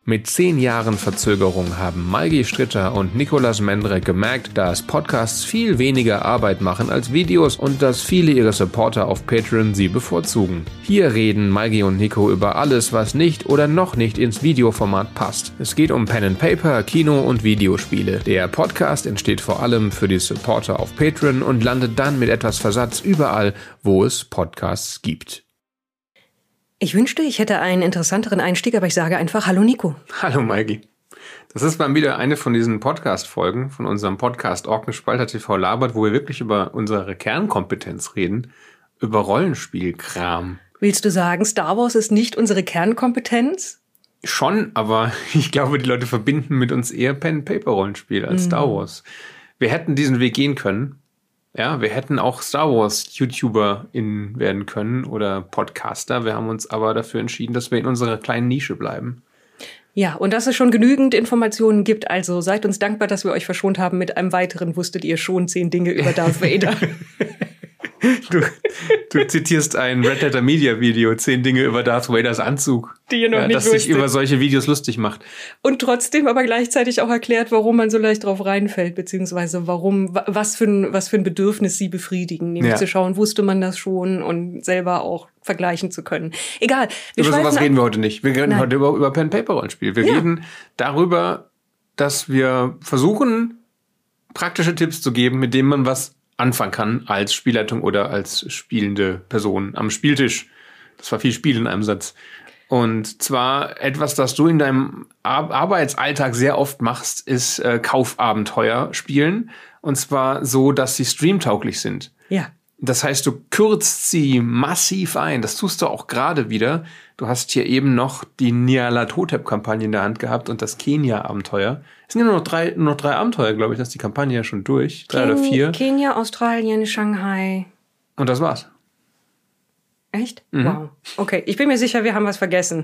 Mit 10 Jahren Verzögerung haben Malgi Stritter und Nicolas Mendrek gemerkt, dass Podcasts viel weniger Arbeit machen als Videos und dass viele ihrer Supporter auf Patreon sie bevorzugen. Hier reden Malgi und Nico über alles, was nicht oder noch nicht ins Videoformat passt. Es geht um Pen and Paper, Kino und Videospiele. Der Podcast entsteht vor allem für die Supporter auf Patreon und landet dann mit etwas Versatz überall, wo es Podcasts gibt. Ich wünschte, ich hätte einen interessanteren Einstieg, aber ich sage einfach Hallo Nico. Hallo Malgi. Das ist mal wieder eine von diesen Podcast-Folgen von unserem Podcast Orkenspalter TV labert, wo wir wirklich über unsere Kernkompetenz reden, über Rollenspielkram. Willst du sagen, Star Wars ist nicht unsere Kernkompetenz? Schon, aber ich glaube, die Leute verbinden mit uns eher Pen-Paper-Rollenspiel als Star Wars. Wir hätten diesen Weg gehen können. Ja, wir hätten auch Star Wars-YouTuber werden können oder Podcaster. Wir haben uns aber dafür entschieden, dass wir in unserer kleinen Nische bleiben. Ja, und dass es schon genügend Informationen gibt. Also seid uns dankbar, dass wir euch verschont haben mit einem weiteren wusstet ihr schon 10 Dinge über Darth Vader. Du zitierst ein Red Letter Media Video, 10 Dinge über Darth Vaders Anzug. Die ihr noch nicht das sich über solche Videos lustig macht. Und trotzdem aber gleichzeitig auch erklärt, warum man so leicht drauf reinfällt, beziehungsweise was für ein Bedürfnis sie befriedigen. Nämlich zu schauen, wusste man das schon und selber auch vergleichen zu können. Egal. Über sowas reden wir heute nicht. Wir reden heute über Pen-Paper-Rollenspiel. Wir reden darüber, dass wir versuchen, praktische Tipps zu geben, mit denen man was anfangen kann als Spielleitung oder als spielende Person am Spieltisch. Das war viel Spiel in einem Satz. Und zwar etwas, das du in deinem Arbeitsalltag sehr oft machst, ist Kaufabenteuer spielen. Und zwar so, dass sie streamtauglich sind. Ja. Das heißt, du kürzt sie massiv ein. Das tust du auch gerade wieder. Du hast hier eben noch die Nyarlathotep-Kampagne in der Hand gehabt und das Kenia-Abenteuer. Es sind ja nur noch drei Abenteuer, glaube ich. Das ist die Kampagne ja schon durch. 3 oder 4. Kenia, Australien, Shanghai. Und das war's. Echt? Wow. Okay, ich bin mir sicher, wir haben was vergessen.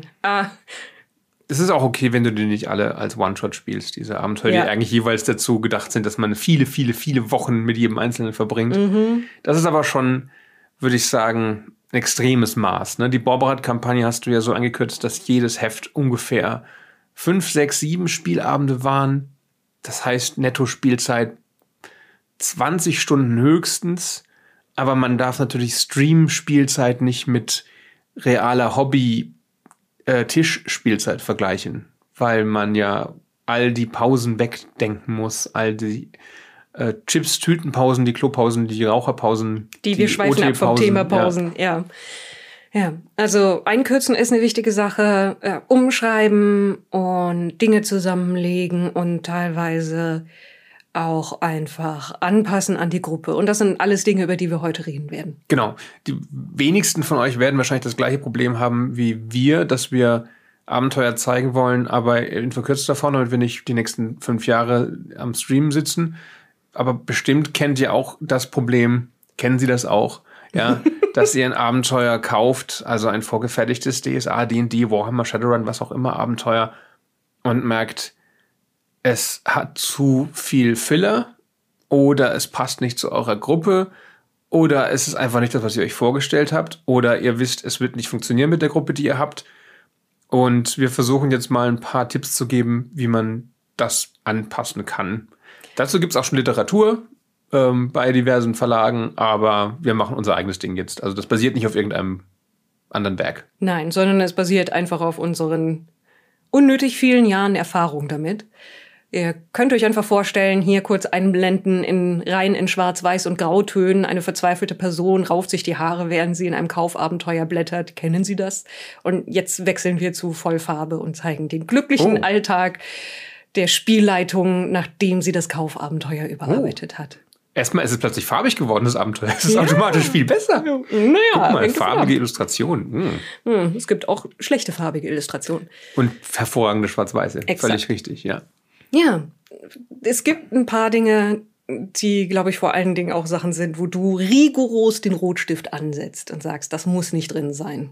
Es ist auch okay, wenn du die nicht alle als One-Shot spielst, diese Abenteuer, die eigentlich jeweils dazu gedacht sind, dass man viele, viele, viele Wochen mit jedem Einzelnen verbringt. Das ist aber schon, würde ich sagen, ein extremes Maß. Ne? Die Borberat-Kampagne hast du ja so angekürzt, dass jedes Heft ungefähr 5, 6, 7 Spielabende waren. Das heißt, Netto-Spielzeit 20 Stunden höchstens. Aber man darf natürlich Stream-Spielzeit nicht mit realer Hobby-Tischspielzeit vergleichen, weil man ja all die Pausen wegdenken muss, all die Chips, Tütenpausen, die Klopausen, die Raucherpausen. Wir schweifen ab vom Thema Pausen, ja. Ja, also einkürzen ist eine wichtige Sache, umschreiben und Dinge zusammenlegen und teilweise auch einfach anpassen an die Gruppe. Und das sind alles Dinge, über die wir heute reden werden. Genau. Die wenigsten von euch werden wahrscheinlich das gleiche Problem haben wie wir, dass wir Abenteuer zeigen wollen, aber in verkürzter Form, damit wir nicht die nächsten 5 Jahre am Stream sitzen. Aber bestimmt kennt ihr auch das Problem, kennen Sie das auch, ja, dass ihr ein Abenteuer kauft, also ein vorgefertigtes DSA, D&D, Warhammer, Shadowrun, was auch immer Abenteuer und merkt, es hat zu viel Filler oder es passt nicht zu eurer Gruppe oder es ist einfach nicht das, was ihr euch vorgestellt habt oder ihr wisst, es wird nicht funktionieren mit der Gruppe, die ihr habt. Und wir versuchen jetzt mal ein paar Tipps zu geben, wie man das anpassen kann. Dazu gibt es auch schon Literatur bei diversen Verlagen, aber wir machen unser eigenes Ding jetzt. Also das basiert nicht auf irgendeinem anderen Werk. Nein, sondern es basiert einfach auf unseren unnötig vielen Jahren Erfahrung damit. Ihr könnt euch einfach vorstellen, hier kurz einblenden rein in Schwarz-Weiß und Grautönen. Eine verzweifelte Person rauft sich die Haare, während sie in einem Kaufabenteuer blättert. Kennen Sie das? Und jetzt wechseln wir zu Vollfarbe und zeigen den glücklichen Alltag der Spielleitung, nachdem sie das Kaufabenteuer überarbeitet hat. Erstmal ist es plötzlich farbig geworden, das Abenteuer. Es ist automatisch viel besser. Naja, guck mal, farbige Illustrationen. Es gibt auch schlechte farbige Illustrationen. Und hervorragende Schwarz-Weiße. Völlig richtig, ja. Ja, es gibt ein paar Dinge, die, glaube ich, vor allen Dingen auch Sachen sind, wo du rigoros den Rotstift ansetzt und sagst, das muss nicht drin sein.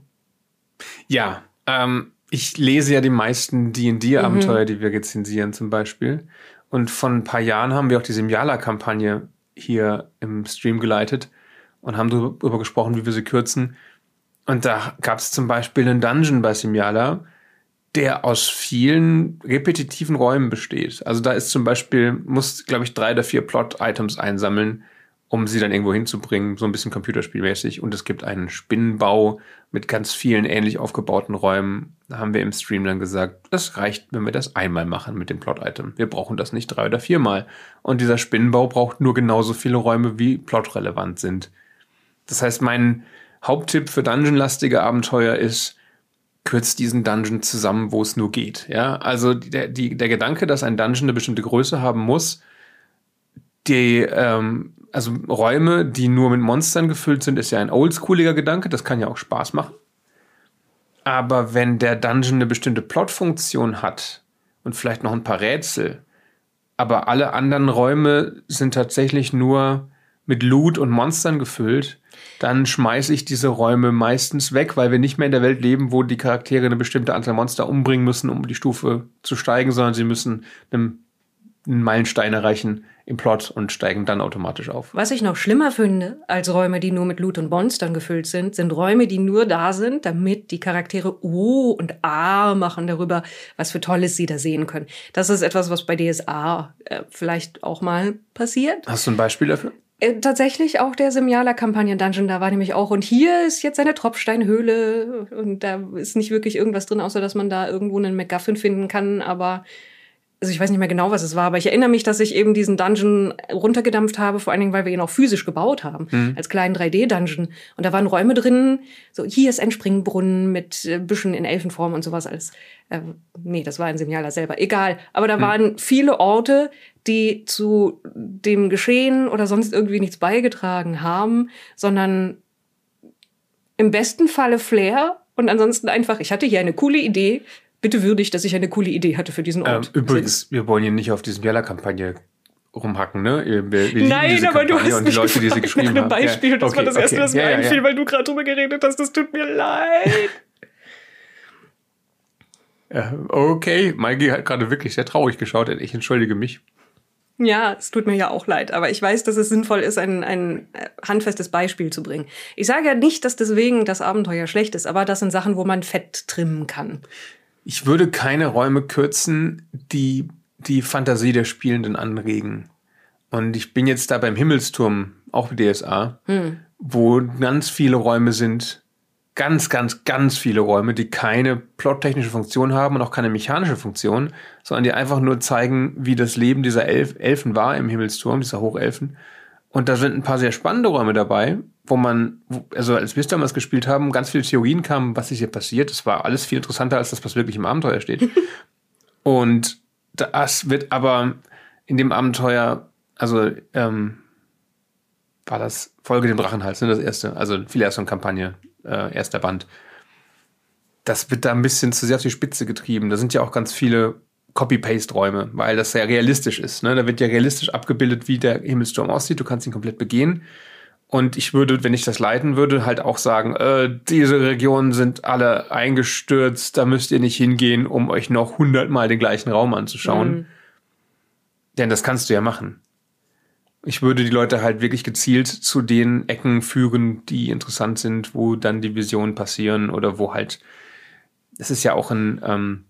Ja, ich lese ja die meisten D&D-Abenteuer, die wir rezensieren zum Beispiel. Und vor ein paar Jahren haben wir auch die Simjala-Kampagne hier im Stream geleitet und haben darüber gesprochen, wie wir sie kürzen. Und da gab es zum Beispiel einen Dungeon bei Simjala, der aus vielen repetitiven Räumen besteht. Also da ist zum Beispiel, muss, glaube ich, 3 oder 4 Plot-Items einsammeln, um sie dann irgendwo hinzubringen, so ein bisschen computerspielmäßig. Und es gibt einen Spinnenbau mit ganz vielen ähnlich aufgebauten Räumen. Da haben wir im Stream dann gesagt, das reicht, wenn wir das einmal machen mit dem Plot-Item. Wir brauchen das nicht 3 oder 4 Mal. Und dieser Spinnenbau braucht nur genauso viele Räume, wie plotrelevant sind. Das heißt, mein Haupttipp für dungeonlastige Abenteuer ist, kürzt diesen Dungeon zusammen, wo es nur geht. Ja, also der Gedanke, dass ein Dungeon eine bestimmte Größe haben muss, also Räume, die nur mit Monstern gefüllt sind, ist ja ein oldschooliger Gedanke. Das kann ja auch Spaß machen. Aber wenn der Dungeon eine bestimmte Plotfunktion hat und vielleicht noch ein paar Rätsel, aber alle anderen Räume sind tatsächlich nur mit Loot und Monstern gefüllt, dann schmeiße ich diese Räume meistens weg, weil wir nicht mehr in der Welt leben, wo die Charaktere eine bestimmte Anzahl Monster umbringen müssen, um die Stufe zu steigen, sondern sie müssen einen Meilenstein erreichen im Plot und steigen dann automatisch auf. Was ich noch schlimmer finde als Räume, die nur mit Loot und Monstern gefüllt sind, sind Räume, die nur da sind, damit die Charaktere O und A machen darüber, was für Tolles sie da sehen können. Das ist etwas, was bei DSA vielleicht auch mal passiert. Hast du ein Beispiel dafür? Tatsächlich auch der Semjala-Kampagnen-Dungeon, da war nämlich auch. Und hier ist jetzt eine Tropfsteinhöhle und da ist nicht wirklich irgendwas drin, außer dass man da irgendwo einen MacGuffin finden kann, aber also ich weiß nicht mehr genau, was es war, aber ich erinnere mich, dass ich eben diesen Dungeon runtergedampft habe, vor allen Dingen, weil wir ihn auch physisch gebaut haben, als kleinen 3D-Dungeon. Und da waren Räume drin, so hier ist ein Springbrunnen mit Büschen in Elfenform und sowas alles. Nee, das war in Semjala selber, egal. Aber da waren viele Orte, die zu dem Geschehen oder sonst irgendwie nichts beigetragen haben, sondern im besten Falle Flair und ansonsten einfach, ich hatte hier eine coole Idee, bitte würdig, dass ich eine coole Idee hatte für diesen Ort. Übrigens, wir wollen hier nicht auf diese Semjala-Kampagne rumhacken, ne? Wir Nein, aber du hast mich Leute, die sie geschrieben nach einem Beispiel. Ja. Das war das Erste, was mir einfiel, weil du gerade drüber geredet hast. Das tut mir leid. Okay, Maigi hat gerade wirklich sehr traurig geschaut. Ich entschuldige mich. Ja, es tut mir ja auch leid, aber ich weiß, dass es sinnvoll ist, ein handfestes Beispiel zu bringen. Ich sage ja nicht, dass deswegen das Abenteuer schlecht ist, aber das sind Sachen, wo man Fett trimmen kann. Ich würde keine Räume kürzen, die die Fantasie der Spielenden anregen. Und ich bin jetzt da beim Himmelsturm, auch bei DSA, wo ganz viele Räume sind, ganz viele Räume, die keine plottechnische Funktion haben und auch keine mechanische Funktion, sondern die einfach nur zeigen, wie das Leben dieser Elfen war im Himmelsturm, dieser Hochelfen. Und da sind ein paar sehr spannende Räume dabei, also als wir damals gespielt haben, ganz viele Theorien kamen, was ist hier passiert. Das war alles viel interessanter als das, was wirklich im Abenteuer steht. Und das wird aber in dem Abenteuer, also war das Folge dem Drachenhals, ne, das erste, also Phileason-Kampagne, erster Band. Das wird da ein bisschen zu sehr auf die Spitze getrieben. Da sind ja auch ganz viele Copy-Paste-Räume, weil das sehr realistisch ist. Ne? Da wird ja realistisch abgebildet, wie der Himmelsturm aussieht. Du kannst ihn komplett begehen. Und ich würde, wenn ich das leiten würde, halt auch sagen, diese Regionen sind alle eingestürzt, da müsst ihr nicht hingehen, um euch noch 100-mal den gleichen Raum anzuschauen. Denn das kannst du ja machen. Ich würde die Leute halt wirklich gezielt zu den Ecken führen, die interessant sind, wo dann die Visionen passieren oder wo halt, es ist ja auch ein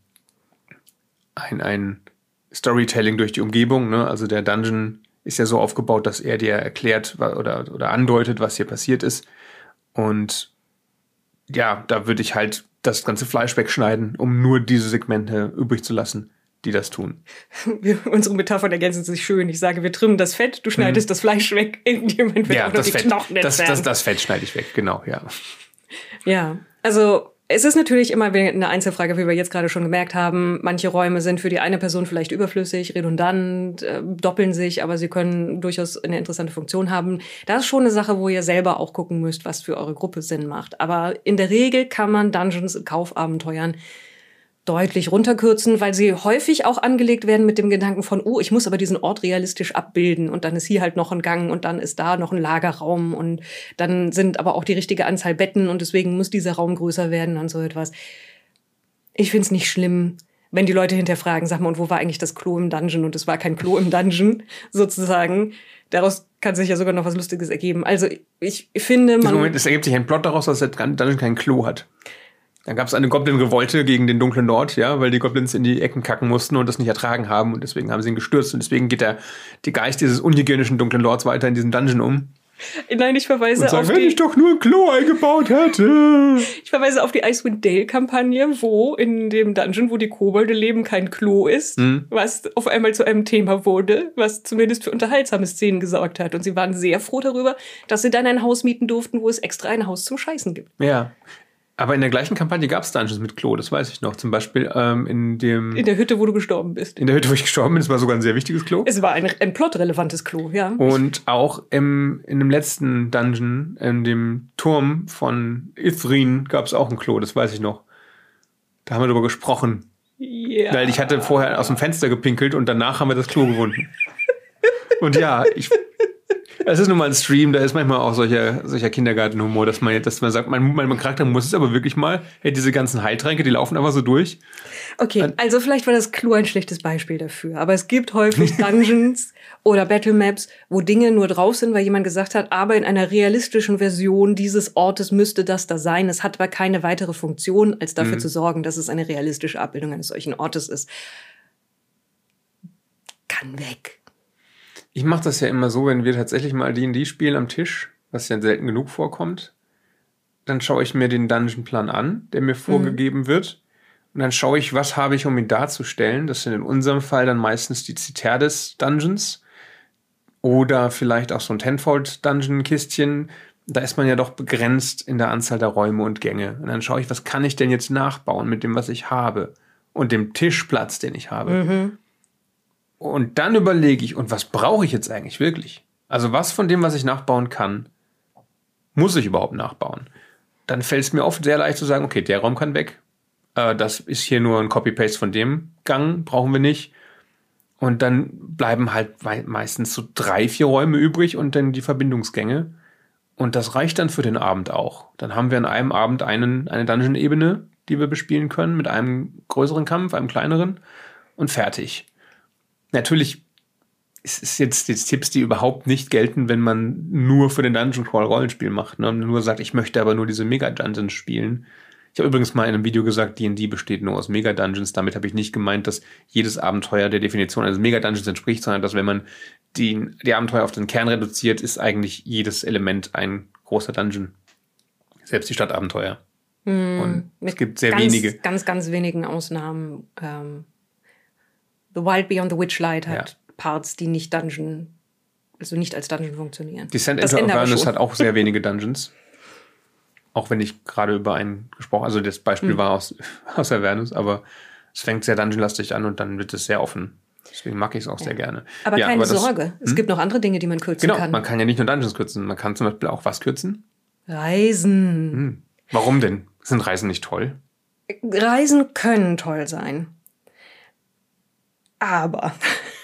Storytelling durch die Umgebung, ne? Also der Dungeon ist ja so aufgebaut, dass er dir erklärt oder andeutet, was hier passiert ist. Und ja, da würde ich halt das ganze Fleisch wegschneiden, um nur diese Segmente übrig zu lassen, die das tun. Unsere Metaphern ergänzen sich schön. Ich sage, wir trimmen das Fett, du schneidest das Fleisch weg, irgendjemand wird auch noch die Knochen entfernen. Das Fett schneide ich weg, genau, ja. Ja, also es ist natürlich immer eine Einzelfrage, wie wir jetzt gerade schon gemerkt haben. Manche Räume sind für die eine Person vielleicht überflüssig, redundant, doppeln sich, aber sie können durchaus eine interessante Funktion haben. Das ist schon eine Sache, wo ihr selber auch gucken müsst, was für eure Gruppe Sinn macht. Aber in der Regel kann man Dungeons in Kaufabenteuern deutlich runterkürzen, weil sie häufig auch angelegt werden mit dem Gedanken von, oh, ich muss aber diesen Ort realistisch abbilden und dann ist hier halt noch ein Gang und dann ist da noch ein Lagerraum und dann sind aber auch die richtige Anzahl Betten und deswegen muss dieser Raum größer werden und so etwas. Ich find's nicht schlimm, wenn die Leute hinterfragen, sag mal, und wo war eigentlich das Klo im Dungeon? Und es war kein Klo im Dungeon, sozusagen. Daraus kann sich ja sogar noch was Lustiges ergeben. Also ich finde, Moment, es ergibt sich ein Plot daraus, dass der Dungeon kein Klo hat. Dann gab es eine Goblin-Revolte gegen den dunklen Lord, ja, weil die Goblins in die Ecken kacken mussten und das nicht ertragen haben und deswegen haben sie ihn gestürzt und deswegen geht der Geist dieses unhygienischen dunklen Lords weiter in diesem Dungeon um. Nein, ich verweise auf wenn ich doch nur ein Klo eingebaut hätte. Ich verweise auf die Icewind Dale-Kampagne, wo in dem Dungeon, wo die Kobolde leben, kein Klo ist, was auf einmal zu einem Thema wurde, was zumindest für unterhaltsame Szenen gesorgt hat. Und sie waren sehr froh darüber, dass sie dann ein Haus mieten durften, wo es extra ein Haus zum Scheißen gibt. Ja. Aber in der gleichen Kampagne gab es Dungeons mit Klo, das weiß ich noch. Zum Beispiel in der Hütte, wo du gestorben bist. In der Hütte, wo ich gestorben bin, das war sogar ein sehr wichtiges Klo. Es war ein plotrelevantes Klo, ja. Und auch in dem letzten Dungeon, in dem Turm von Ithrin, gab es auch ein Klo, das weiß ich noch. Da haben wir darüber gesprochen. Ja. Weil ich hatte vorher aus dem Fenster gepinkelt und danach haben wir das Klo gefunden. Und ja, es ist nun mal ein Stream, da ist manchmal auch solcher Kindergartenhumor, dass man sagt, mein Charakter muss es aber wirklich mal, hey, diese ganzen Heiltränke, die laufen einfach so durch. Okay, also vielleicht war das Klo ein schlechtes Beispiel dafür, aber es gibt häufig Dungeons oder Battlemaps, wo Dinge nur drauf sind, weil jemand gesagt hat, aber in einer realistischen Version dieses Ortes müsste das da sein. Es hat aber keine weitere Funktion, als dafür zu sorgen, dass es eine realistische Abbildung eines solchen Ortes ist. Kann weg. Ich mache das ja immer so, wenn wir tatsächlich mal D&D spielen am Tisch, was ja selten genug vorkommt, dann schaue ich mir den Dungeonplan an, der mir vorgegeben wird. Und dann schaue ich, was habe ich, um ihn darzustellen. Das sind in unserem Fall dann meistens die Citerdes-Dungeons oder vielleicht auch so ein Tenfold-Dungeon-Kistchen. Da ist man ja doch begrenzt in der Anzahl der Räume und Gänge. Und dann schaue ich, was kann ich denn jetzt nachbauen mit dem, was ich habe und dem Tischplatz, den ich habe. Und dann überlege ich, und was brauche ich jetzt eigentlich wirklich? Also was von dem, was ich nachbauen kann, muss ich überhaupt nachbauen? Dann fällt es mir oft sehr leicht zu sagen, okay, der Raum kann weg. Das ist hier nur ein Copy-Paste von dem Gang, brauchen wir nicht. Und dann bleiben halt meistens so 3-4 Räume übrig und dann die Verbindungsgänge. Und das reicht dann für den Abend auch. Dann haben wir an einem Abend eine Dungeon-Ebene, die wir bespielen können, mit einem größeren Kampf, einem kleineren und fertig. Natürlich ist es jetzt Tipps, die überhaupt nicht gelten, wenn man nur für den Dungeon Crawl Rollenspiel macht. Ne? Und nur sagt, ich möchte aber nur diese Mega-Dungeons spielen. Ich habe übrigens mal in einem Video gesagt, D&D besteht nur aus Mega-Dungeons. Damit habe ich nicht gemeint, dass jedes Abenteuer der Definition eines Mega-Dungeons entspricht, sondern dass wenn man die Abenteuer auf den Kern reduziert, ist eigentlich jedes Element ein großer Dungeon. Selbst die Stadtabenteuer. Und es gibt sehr wenige. Ganz wenigen Ausnahmen. The Wild Beyond the Witchlight hat Parts, die nicht als Dungeon funktionieren. Descent into Avernus hat auch sehr wenige Dungeons. Auch wenn ich gerade über einen gesprochen, also das Beispiel war aus Avernus, aber es fängt sehr dungeonlastig an und dann wird es sehr offen. Deswegen mag ich es auch sehr gerne. Aber keine Sorge, es gibt noch andere Dinge, die man kürzen kann. Genau, man kann ja nicht nur Dungeons kürzen, man kann zum Beispiel auch was kürzen? Reisen. Warum denn? Sind Reisen nicht toll? Reisen können toll sein. Aber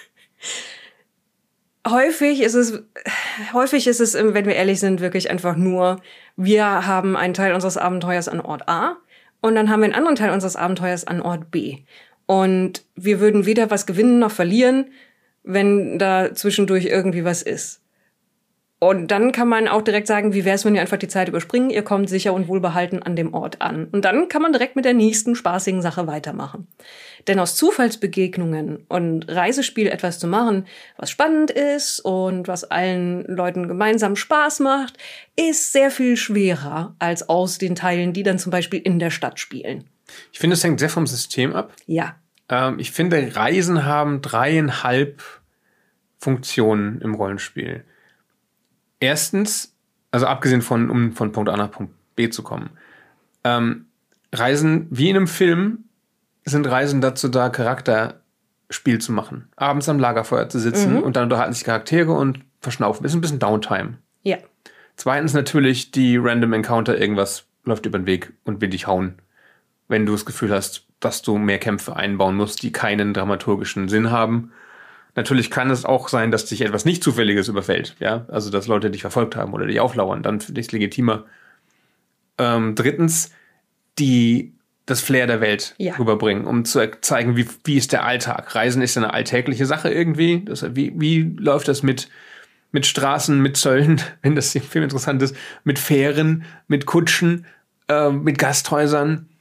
häufig ist es, wenn wir ehrlich sind, wirklich einfach nur, wir haben einen Teil unseres Abenteuers an Ort A und dann haben wir einen anderen Teil unseres Abenteuers an Ort B. Und wir würden weder was gewinnen noch verlieren, wenn da zwischendurch irgendwie was ist. Und dann kann man auch direkt sagen, wie wäre es, wenn wir einfach die Zeit überspringen, ihr kommt sicher und wohlbehalten an dem Ort an. Und dann kann man direkt mit der nächsten spaßigen Sache weitermachen. Denn aus Zufallsbegegnungen und Reisespiel etwas zu machen, was spannend ist und was allen Leuten gemeinsam Spaß macht, ist sehr viel schwerer als aus den Teilen, die dann zum Beispiel in der Stadt spielen. Ich finde, es hängt sehr vom System ab. Ja. Ich finde, Reisen haben 3,5 Funktionen im Rollenspiel. Erstens, also abgesehen um von Punkt A nach Punkt B zu kommen, Reisen, wie in einem Film, sind Reisen dazu da, Charakterspiel zu machen. Abends am Lagerfeuer zu sitzen und dann unterhalten sich Charaktere und verschnaufen. Ist ein bisschen Downtime. Ja. Zweitens natürlich die Random Encounter, irgendwas läuft über den Weg und will dich hauen. Wenn du das Gefühl hast, dass du mehr Kämpfe einbauen musst, die keinen dramaturgischen Sinn haben. Natürlich kann es auch sein, dass dich etwas nicht Zufälliges überfällt. Ja? Also, dass Leute dich verfolgt haben oder dich auflauern. Dann finde ich es legitimer. Drittens, das Flair der Welt rüberbringen, um zu zeigen, wie ist der Alltag. Reisen ist eine alltägliche Sache irgendwie. Wie läuft das mit Straßen, mit Zöllen, wenn das im Film interessant ist, mit Fähren, mit Kutschen, mit Gasthäusern.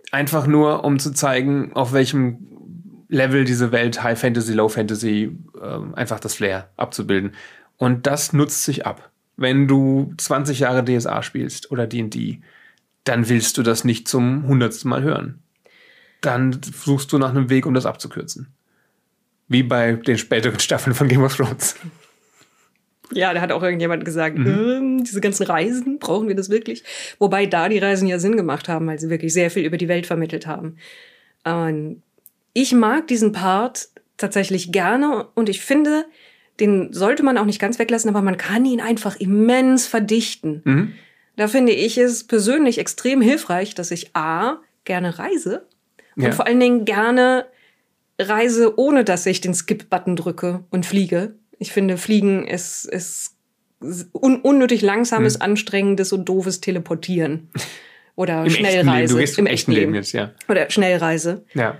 einfach nur, um zu zeigen, auf welchem Level diese Welt, High Fantasy, Low Fantasy, einfach das Flair abzubilden. Und das nutzt sich ab. Wenn du 20 Jahre DSA spielst oder D&D, dann willst du das nicht zum 100. Mal hören. Dann suchst du nach einem Weg, um das abzukürzen. Wie bei den späteren Staffeln von Game of Thrones. Ja, da hat auch irgendjemand gesagt, diese ganzen Reisen, brauchen wir das wirklich? Wobei da die Reisen ja Sinn gemacht haben, weil sie wirklich sehr viel über die Welt vermittelt haben. Und ich mag diesen Part tatsächlich gerne und ich finde, den sollte man auch nicht ganz weglassen, aber man kann ihn einfach immens verdichten. Da finde ich es persönlich extrem hilfreich, dass ich gerne reise und vor allen Dingen gerne reise, ohne dass ich den Skip-Button drücke und fliege. Ich finde, Fliegen ist unnötig langsames, anstrengendes und doofes Teleportieren. Oder Im Schnellreise. Du gehst im echten Leben jetzt, ja. Oder Schnellreise. Ja.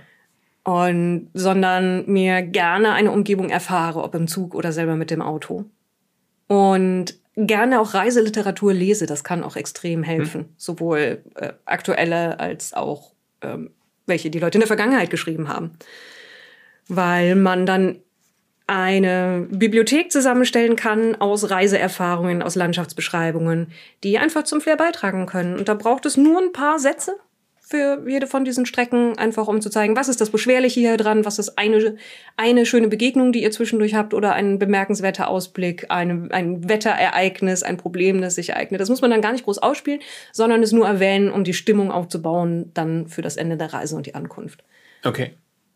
Sondern mir gerne eine Umgebung erfahre, ob im Zug oder selber mit dem Auto. Und gerne auch Reiseliteratur lese, das kann auch extrem helfen. Sowohl aktuelle als auch welche die Leute in der Vergangenheit geschrieben haben. Weil man dann eine Bibliothek zusammenstellen kann aus Reiseerfahrungen, aus Landschaftsbeschreibungen, die einfach zum Flair beitragen können. Und da braucht es nur ein paar Sätze für jede von diesen Strecken, einfach um zu zeigen, was ist das Beschwerliche hier dran, was ist eine schöne Begegnung, die ihr zwischendurch habt oder ein bemerkenswerter Ausblick, ein Wetterereignis, ein Problem, das sich ereignet. Das muss man dann gar nicht groß ausspielen, sondern es nur erwähnen, um die Stimmung aufzubauen, dann für das Ende der Reise und die Ankunft. Okay.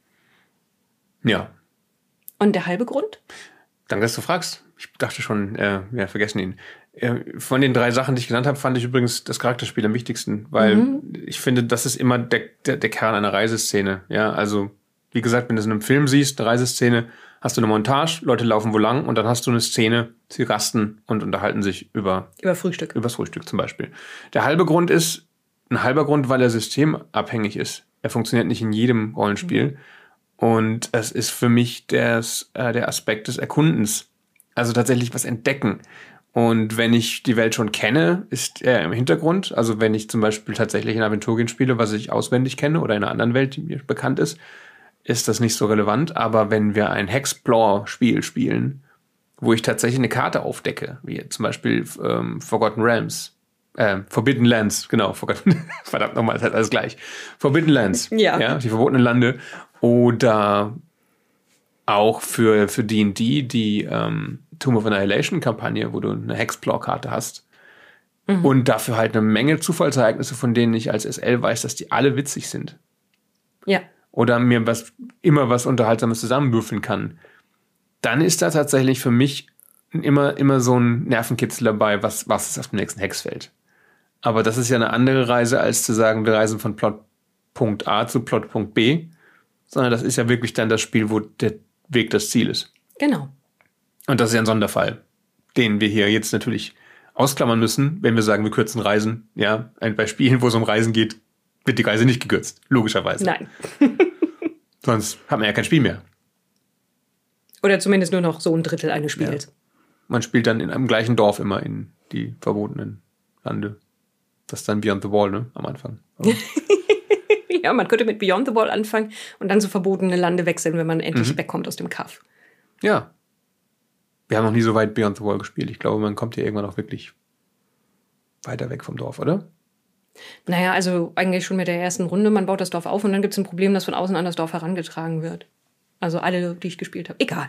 Ja. Und der halbe Grund? Danke, dass du fragst. Ich dachte schon, wir vergessen ihn. Von den 3 Sachen, die ich genannt habe, fand ich übrigens das Charakterspiel am wichtigsten, weil ich finde, das ist immer der Kern einer Reiseszene. Ja, also wie gesagt, wenn du es in einem Film siehst, eine Reiseszene, hast du eine Montage, Leute laufen wo lang und dann hast du eine Szene, sie rasten und unterhalten sich über Frühstück. Übers Frühstück zum Beispiel. Der halbe Grund ist ein halber Grund, weil er systemabhängig ist. Er funktioniert nicht in jedem Rollenspiel. Und es ist für mich der Aspekt des Erkundens. Also tatsächlich was entdecken. Und wenn ich die Welt schon kenne, ist er im Hintergrund. Also wenn ich zum Beispiel tatsächlich in Aventurien spiele, was ich auswendig kenne oder in einer anderen Welt, die mir bekannt ist, ist das nicht so relevant. Aber wenn wir ein Hexplore-Spiel spielen, wo ich tatsächlich eine Karte aufdecke, wie zum Beispiel Forgotten Realms, Forbidden Lands, genau, verdammt nochmal, ist halt alles gleich. Forbidden Lands, ja, die verbotenen Lande. Oder auch für D&D die Tomb of Annihilation-Kampagne, wo du eine Hexplore-Karte hast. Und dafür halt eine Menge Zufallsereignisse, von denen ich als SL weiß, dass die alle witzig sind. Ja. Oder mir immer was Unterhaltsames zusammenwürfeln kann. Dann ist da tatsächlich für mich immer so ein Nervenkitzel dabei, was ist auf dem nächsten Hexfeld. Aber das ist ja eine andere Reise, als zu sagen, wir reisen von Plotpunkt A zu Plotpunkt B. Sondern das ist ja wirklich dann das Spiel, wo der Weg das Ziel ist. Genau. Und das ist ja ein Sonderfall, den wir hier jetzt natürlich ausklammern müssen, wenn wir sagen, wir kürzen Reisen. Ja, bei Spielen, wo es um Reisen geht, wird die Reise nicht gekürzt, logischerweise. Nein. Sonst hat man ja kein Spiel mehr. Oder zumindest nur noch so ein Drittel eines Spiels. Ja. Man spielt dann in einem gleichen Dorf immer in die verbotenen Lande. Das ist dann Beyond the Wall, ne, am Anfang. Ja, man könnte mit Beyond the Wall anfangen und dann so verbotene Lande wechseln, wenn man endlich wegkommt aus dem Kaff. Ja. Wir haben noch nie so weit Beyond the Wall gespielt. Ich glaube, man kommt hier irgendwann auch wirklich weiter weg vom Dorf, oder? Naja, also eigentlich schon mit der ersten Runde. Man baut das Dorf auf und dann gibt es ein Problem, das von außen an das Dorf herangetragen wird. Also alle, die ich gespielt habe. Egal.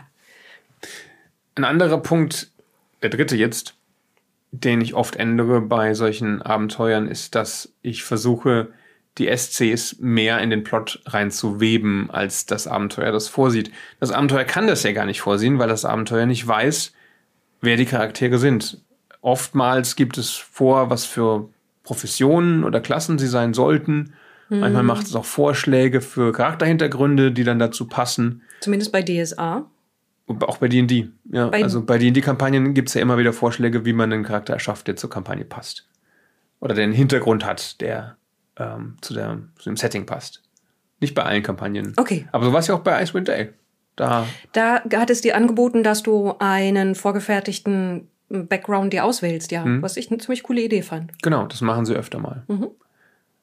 Ein anderer Punkt, der dritte jetzt, den ich oft ändere bei solchen Abenteuern, ist, dass ich versuche, die SCs mehr in den Plot reinzuweben, als das Abenteuer das vorsieht. Das Abenteuer kann das ja gar nicht vorsehen, weil das Abenteuer nicht weiß, wer die Charaktere sind. Oftmals gibt es vor, was für Professionen oder Klassen sie sein sollten. Manchmal macht es auch Vorschläge für Charakterhintergründe, die dann dazu passen. Zumindest bei DSA. Auch bei D&D. Ja, also bei D&D-Kampagnen gibt es ja immer wieder Vorschläge, wie man einen Charakter erschafft, der zur Kampagne passt. Oder der einen Hintergrund hat, der zu dem Setting passt. Nicht bei allen Kampagnen. Okay. Aber so war es ja auch bei Icewind Dale. Da hat es dir angeboten, dass du einen vorgefertigten Background dir auswählst, ja. Was ich eine ziemlich coole Idee fand. Genau, das machen sie öfter mal.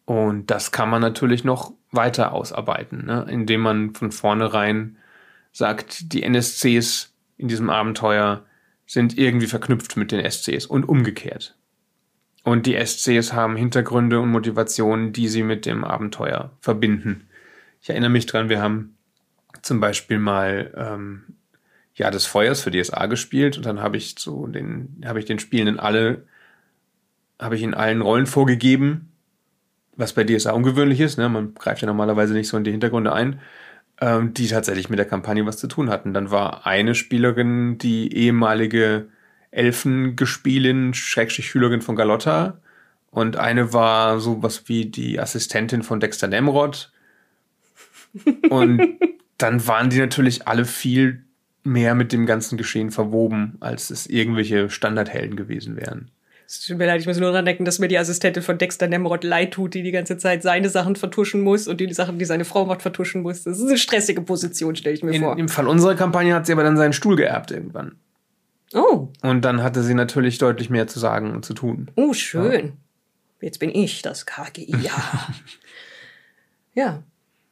Und das kann man natürlich noch weiter ausarbeiten, ne? Indem man von vornherein sagt, die NSCs in diesem Abenteuer sind irgendwie verknüpft mit den SCs und umgekehrt. Und die SCs haben Hintergründe und Motivationen, die sie mit dem Abenteuer verbinden. Ich erinnere mich dran, wir haben zum Beispiel mal Jahr des Feuers für DSA gespielt und dann habe ich den Spielenden ihnen allen Rollen vorgegeben, was bei DSA ungewöhnlich ist, ne? Man greift ja normalerweise nicht so in die Hintergründe ein, die tatsächlich mit der Kampagne was zu tun hatten. Dann war eine Spielerin die ehemalige Elfengespielin, Schülerin von Galotta, und eine war sowas wie die Assistentin von Dexter Nemrod. Und dann waren die natürlich alle viel mehr mit dem ganzen Geschehen verwoben, als es irgendwelche Standardhelden gewesen wären. Es tut mir leid, ich muss nur dran denken, dass mir die Assistentin von Dexter Nemrod leid tut, die ganze Zeit seine Sachen vertuschen muss und die Sachen, die seine Frau macht, vertuschen muss. Das ist eine stressige Position, stelle ich mir vor. Im Fall unserer Kampagne hat sie aber dann seinen Stuhl geerbt irgendwann. Oh. Und dann hatte sie natürlich deutlich mehr zu sagen und zu tun. Oh, schön. Ja. Jetzt bin ich das KGI. Ja. Ja.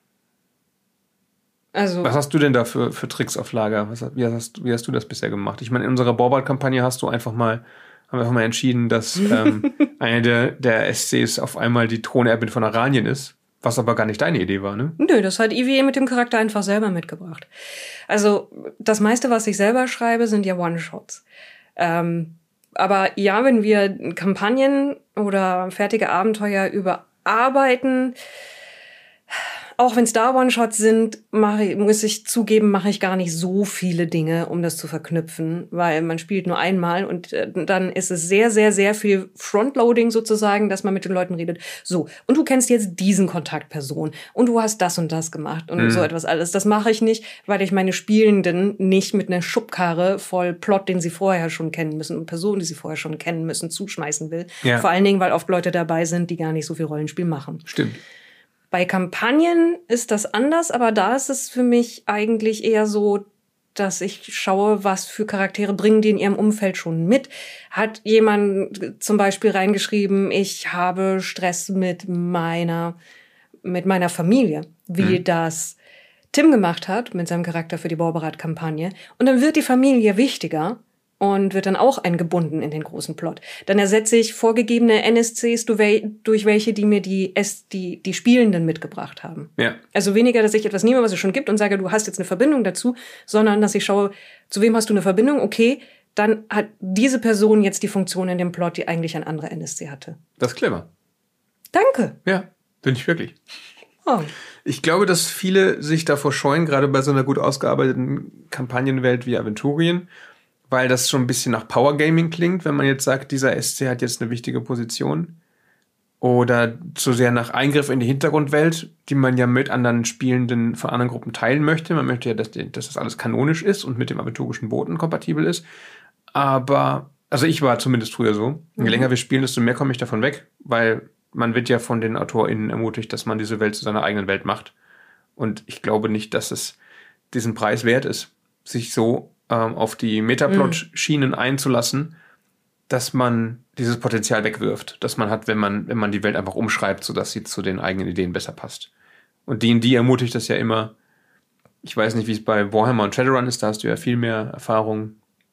Also, was hast du denn da für Tricks auf Lager? Wie hast du das bisher gemacht? Ich meine, in unserer Borbard-Kampagne haben wir einfach mal entschieden, dass eine der SCs auf einmal die Thronerbin von Aranien ist, was aber gar nicht deine Idee war, ne? Nö, das hat EVA mit dem Charakter einfach selber mitgebracht. Also das meiste, was ich selber schreibe, sind ja One-Shots. Aber ja, wenn wir Kampagnen oder fertige Abenteuer überarbeiten, auch wenn es da One-Shots sind, muss ich zugeben, mache ich gar nicht so viele Dinge, um das zu verknüpfen, weil man spielt nur einmal und dann ist es sehr, sehr, sehr viel Frontloading sozusagen, dass man mit den Leuten redet. So, und du kennst jetzt diesen Kontaktperson und du hast das und das gemacht und so etwas alles. Das mache ich nicht, weil ich meine Spielenden nicht mit einer Schubkarre voll Plot, den sie vorher schon kennen müssen und Personen, die sie vorher schon kennen müssen, zuschmeißen will. Ja. Vor allen Dingen, weil oft Leute dabei sind, die gar nicht so viel Rollenspiel machen. Stimmt. Bei Kampagnen ist das anders, aber da ist es für mich eigentlich eher so, dass ich schaue, was für Charaktere bringen die in ihrem Umfeld schon mit. Hat jemand zum Beispiel reingeschrieben, ich habe Stress mit meiner Familie, wie das Tim gemacht hat mit seinem Charakter für die Borberat-Kampagne. Und dann wird die Familie wichtiger und wird dann auch eingebunden in den großen Plot. Dann ersetze ich vorgegebene NSCs durch welche, die mir die Spielenden mitgebracht haben. Ja. Also weniger, dass ich etwas nehme, was es schon gibt und sage, du hast jetzt eine Verbindung dazu, sondern dass ich schaue, zu wem hast du eine Verbindung? Okay, dann hat diese Person jetzt die Funktion in dem Plot, die eigentlich ein anderer NSC hatte. Das ist clever. Danke. Ja, bin ich wirklich. Oh. Ich glaube, dass viele sich davor scheuen, gerade bei so einer gut ausgearbeiteten Kampagnenwelt wie Aventurien, weil das schon ein bisschen nach Power Gaming klingt, wenn man jetzt sagt, dieser SC hat jetzt eine wichtige Position. Oder zu sehr nach Eingriff in die Hintergrundwelt, die man ja mit anderen Spielenden von anderen Gruppen teilen möchte. Man möchte ja, dass das alles kanonisch ist und mit dem aventurischen Boten kompatibel ist. Aber, also ich war zumindest früher so. Je länger wir spielen, desto mehr komme ich davon weg, weil man wird ja von den AutorInnen ermutigt, dass man diese Welt zu seiner eigenen Welt macht. Und ich glaube nicht, dass es diesen Preis wert ist, sich so auf die Metaplot-Schienen einzulassen, dass man dieses Potenzial wegwirft, das man hat, wenn man die Welt einfach umschreibt, sodass sie zu den eigenen Ideen besser passt. Und D&D ermutigt das ja immer. Ich weiß nicht, wie es bei Warhammer und Shadowrun ist, da hast du ja viel mehr Erfahrung.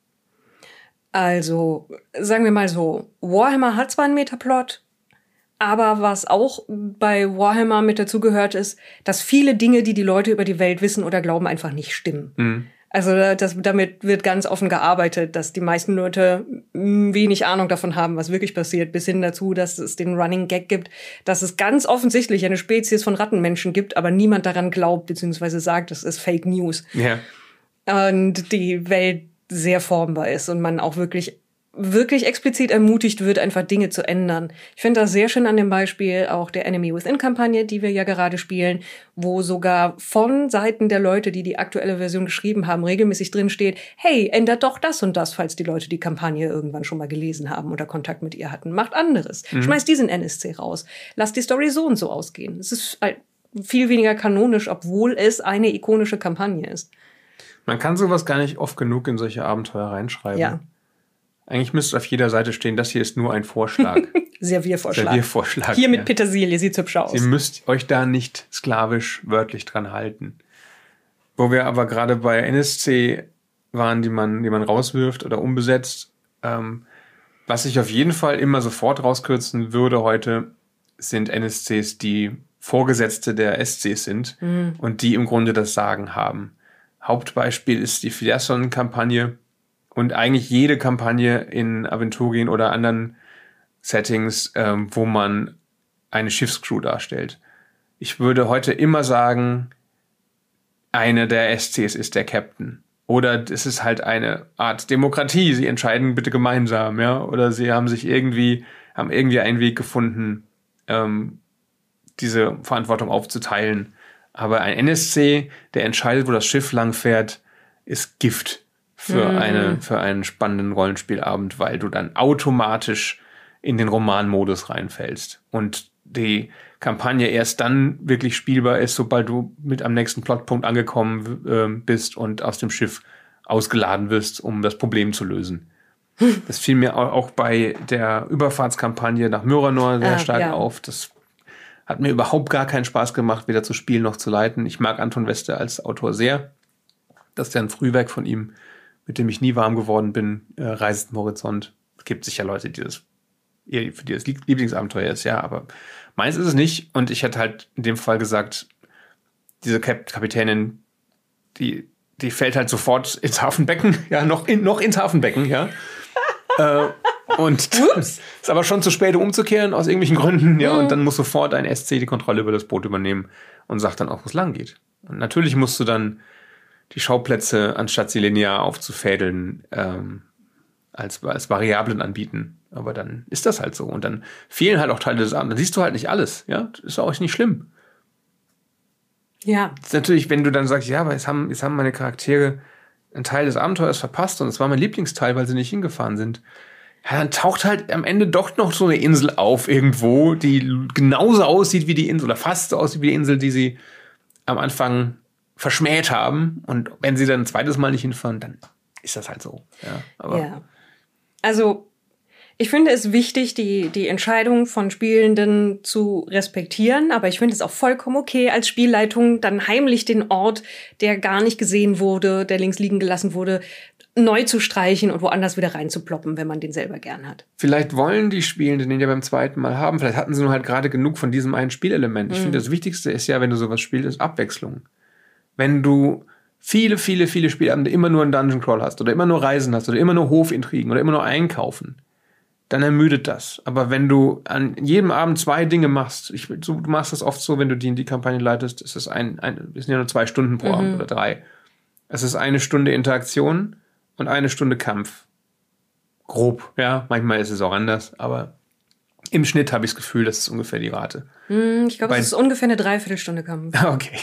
Also, sagen wir mal so, Warhammer hat zwar einen Metaplot, aber was auch bei Warhammer mit dazugehört ist, dass viele Dinge, die Leute über die Welt wissen oder glauben, einfach nicht stimmen. Mhm. Also damit wird ganz offen gearbeitet, dass die meisten Leute wenig Ahnung davon haben, was wirklich passiert, bis hin dazu, dass es den Running Gag gibt, dass es ganz offensichtlich eine Spezies von Rattenmenschen gibt, aber niemand daran glaubt, beziehungsweise sagt, das ist Fake News. Ja. Und die Welt sehr formbar ist und man auch wirklich explizit ermutigt wird, einfach Dinge zu ändern. Ich finde das sehr schön an dem Beispiel auch der Enemy Within-Kampagne, die wir ja gerade spielen, wo sogar von Seiten der Leute, die die aktuelle Version geschrieben haben, regelmäßig drin steht, hey, ändert doch das und das, falls die Leute die Kampagne irgendwann schon mal gelesen haben oder Kontakt mit ihr hatten. Macht anderes. Schmeißt diesen NSC raus. Lasst die Story so und so ausgehen. Es ist viel weniger kanonisch, obwohl es eine ikonische Kampagne ist. Man kann sowas gar nicht oft genug in solche Abenteuer reinschreiben. Ja. Eigentlich müsste auf jeder Seite stehen, das hier ist nur ein Vorschlag. Serviervorschlag. Hier mit Petersilie, sieht's hübsch aus. Ihr müsst euch da nicht sklavisch wörtlich dran halten. Wo wir aber gerade bei NSC waren, die man rauswirft oder umbesetzt, was ich auf jeden Fall immer sofort rauskürzen würde heute, sind NSCs, die Vorgesetzte der SCs sind und die im Grunde das Sagen haben. Hauptbeispiel ist die Filiasson-Kampagne und eigentlich jede Kampagne in Aventurien oder anderen Settings, wo man eine Schiffscrew darstellt. Ich würde heute immer sagen, eine der SCs ist der Captain. Oder es ist halt eine Art Demokratie. Sie entscheiden bitte gemeinsam, ja. Oder sie haben irgendwie einen Weg gefunden, diese Verantwortung aufzuteilen. Aber ein NSC, der entscheidet, wo das Schiff lang fährt, ist Gift für einen spannenden Rollenspielabend, weil du dann automatisch in den Romanmodus reinfällst. Und die Kampagne erst dann wirklich spielbar ist, sobald du mit am nächsten Plotpunkt angekommen bist und aus dem Schiff ausgeladen wirst, um das Problem zu lösen. Das fiel mir auch bei der Überfahrtskampagne nach Myranor sehr stark auf. Das hat mir überhaupt gar keinen Spaß gemacht, weder zu spielen noch zu leiten. Ich mag Anton Wester als Autor sehr. Das ist ja ein Frühwerk von ihm, mit dem ich nie warm geworden bin. Reise zum Horizont. Es gibt sicher Leute, für die das Lieblingsabenteuer ist, ja, aber meins ist es nicht. Und ich hätte halt in dem Fall gesagt, diese Kapitänin, die fällt halt sofort ins Hafenbecken, ja, noch ins Hafenbecken, ja. Und ist aber schon zu spät, um umzukehren, aus irgendwelchen Gründen, ja. Und dann muss sofort ein SC die Kontrolle über das Boot übernehmen und sagt dann auch, wo es lang geht. Und natürlich musst du dann die Schauplätze, anstatt sie linear aufzufädeln, als Variablen anbieten. Aber dann ist das halt so. Und dann fehlen halt auch Teile des Abends. Dann siehst du halt nicht alles. Ja, das ist auch nicht schlimm. Ja. Das ist natürlich, wenn du dann sagst, ja, aber jetzt haben meine Charaktere einen Teil des Abenteuers verpasst und es war mein Lieblingsteil, weil sie nicht hingefahren sind. Ja, dann taucht halt am Ende doch noch so eine Insel auf irgendwo, die genauso aussieht wie die Insel oder fast so aussieht wie die Insel, die sie am Anfang verschmäht haben. Und wenn sie dann ein zweites Mal nicht hinfahren, dann ist das halt so. Ja, aber ja. Also ich finde es wichtig, die Entscheidung von Spielenden zu respektieren, aber ich finde es auch vollkommen okay, als Spielleitung dann heimlich den Ort, der gar nicht gesehen wurde, der links liegen gelassen wurde, neu zu streichen und woanders wieder reinzuploppen, wenn man den selber gern hat. Vielleicht wollen die Spielenden den ja beim zweiten Mal haben, vielleicht hatten sie nur halt gerade genug von diesem einen Spielelement. Ich finde, das Wichtigste ist ja, wenn du sowas spielst, ist Abwechslung. Wenn du viele Spielabende immer nur einen Dungeon Crawl hast oder immer nur Reisen hast oder immer nur Hofintrigen oder immer nur Einkaufen, dann ermüdet das. Aber wenn du an jedem Abend 2 Dinge machst, du machst das oft so, wenn du die Kampagne leitest, es ist es sind ja nur 2 Stunden pro Abend oder 3. Es ist 1 Stunde Interaktion und 1 Stunde Kampf. Grob, ja. Manchmal ist es auch anders, aber im Schnitt habe ich das Gefühl, das ist ungefähr die Rate. Ich glaube, es ist ungefähr eine Dreiviertelstunde Kampf. Okay.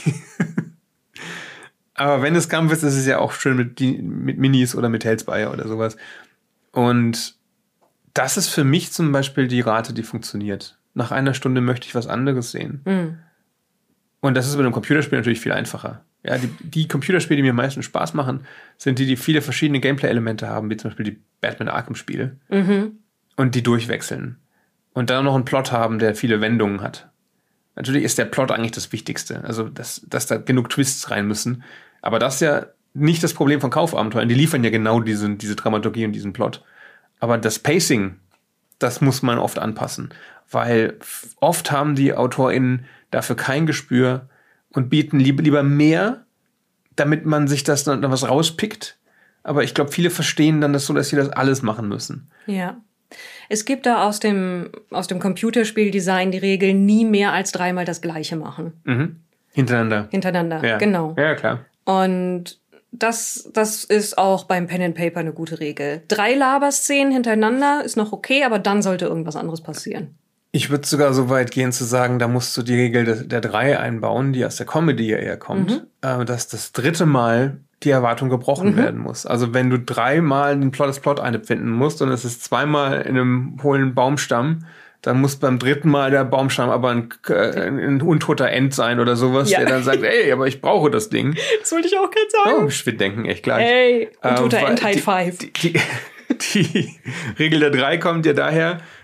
Aber wenn es Kampf ist es ja auch schön mit Minis oder mit Hellspire oder sowas. Und das ist für mich zum Beispiel die Rate, die funktioniert. Nach 1 Stunde möchte ich was anderes sehen. Und das ist bei einem Computerspiel natürlich viel einfacher. Ja, die Computerspiele, die mir am meisten Spaß machen, sind die viele verschiedene Gameplay-Elemente haben, wie zum Beispiel die Batman Arkham-Spiele. Und die durchwechseln. Und dann noch einen Plot haben, der viele Wendungen hat. Natürlich ist der Plot eigentlich das Wichtigste. Also, dass da genug Twists rein müssen. Aber das ist ja nicht das Problem von Kaufabenteuern. Die liefern ja genau diese Dramaturgie und diesen Plot. Aber das Pacing, das muss man oft anpassen. Weil oft haben die AutorInnen dafür kein Gespür und bieten lieber mehr, damit man sich das dann was rauspickt. Aber ich glaube, viele verstehen dann das so, dass sie das alles machen müssen. Ja. Es gibt da aus dem Computerspieldesign die Regel, nie mehr als 3-mal das Gleiche machen. Hintereinander, ja. Genau. Ja, klar. Und das ist auch beim Pen and Paper eine gute Regel. 3 Laberszenen hintereinander ist noch okay, aber dann sollte irgendwas anderes passieren. Ich würde sogar so weit gehen zu sagen, da musst du die Regel der 3 einbauen, die aus der Comedy ja eher kommt, dass das 3. Mal die Erwartung gebrochen werden muss. Also wenn du 3-mal das Plot einfinden musst und es ist 2-mal in einem hohlen Baumstamm, dann muss beim 3. Mal der Baumstamm aber ein untoter End sein oder sowas, der dann sagt, ey, aber ich brauche das Ding. Das wollte ich auch gerade sagen. Oh, wir denken echt gleich. Ey, untoter End High Five. Die Regel der 3 kommt ja daher,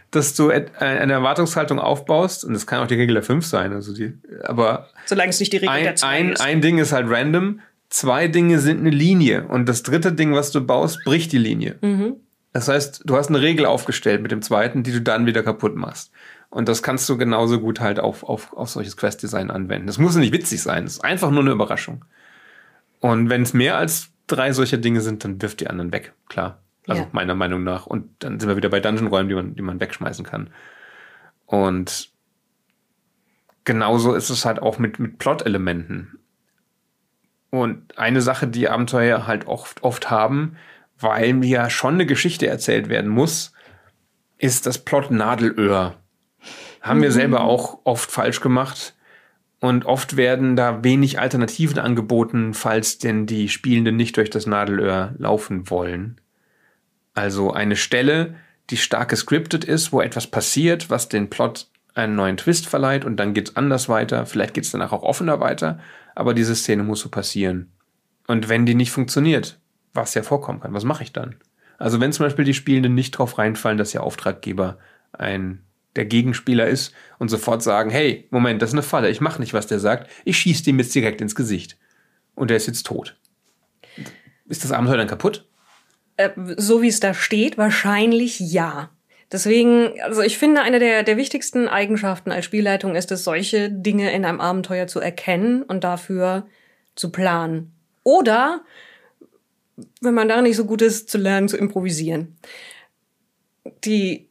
dass du eine Erwartungshaltung aufbaust, und das kann auch die Regel der 5 sein, aber solange es nicht die Regel der 2 ist. Ein Ding ist halt random, 2 Dinge sind eine Linie und das 3. Ding, was du baust, bricht die Linie. Mhm. Das heißt, du hast eine Regel aufgestellt mit dem 2., die du dann wieder kaputt machst. Und das kannst du genauso gut halt auf solches Quest-Design anwenden. Das muss nicht witzig sein, das ist einfach nur eine Überraschung. Und wenn es mehr als 3 solcher Dinge sind, dann wirft die anderen weg, klar. Also meiner Meinung nach. Und dann sind wir wieder bei Dungeon-Räumen, die man wegschmeißen kann. Und genauso ist es halt auch mit Plot-Elementen. Und eine Sache, die Abenteuer halt oft haben, weil mir ja schon eine Geschichte erzählt werden muss, ist das Plot-Nadelöhr. Haben wir selber auch oft falsch gemacht. Und oft werden da wenig Alternativen angeboten, falls denn die Spielenden nicht durch das Nadelöhr laufen wollen. Also eine Stelle, die stark gescriptet ist, wo etwas passiert, was den Plot einen neuen Twist verleiht und dann geht's anders weiter. Vielleicht geht's danach auch offener weiter, aber diese Szene muss so passieren. Und wenn die nicht funktioniert, was ja vorkommen kann, was mache ich dann? Also wenn zum Beispiel die Spielenden nicht drauf reinfallen, dass ihr Auftraggeber der Gegenspieler ist und sofort sagen, hey, Moment, das ist eine Falle, ich mache nicht, was der sagt, ich schieße dem jetzt direkt ins Gesicht. Und der ist jetzt tot. Ist das Abenteuer dann kaputt? So wie es da steht, wahrscheinlich ja. Deswegen, also ich finde, eine der wichtigsten Eigenschaften als Spielleitung ist es, solche Dinge in einem Abenteuer zu erkennen und dafür zu planen. Oder, wenn man da nicht so gut ist, zu lernen, zu improvisieren. Die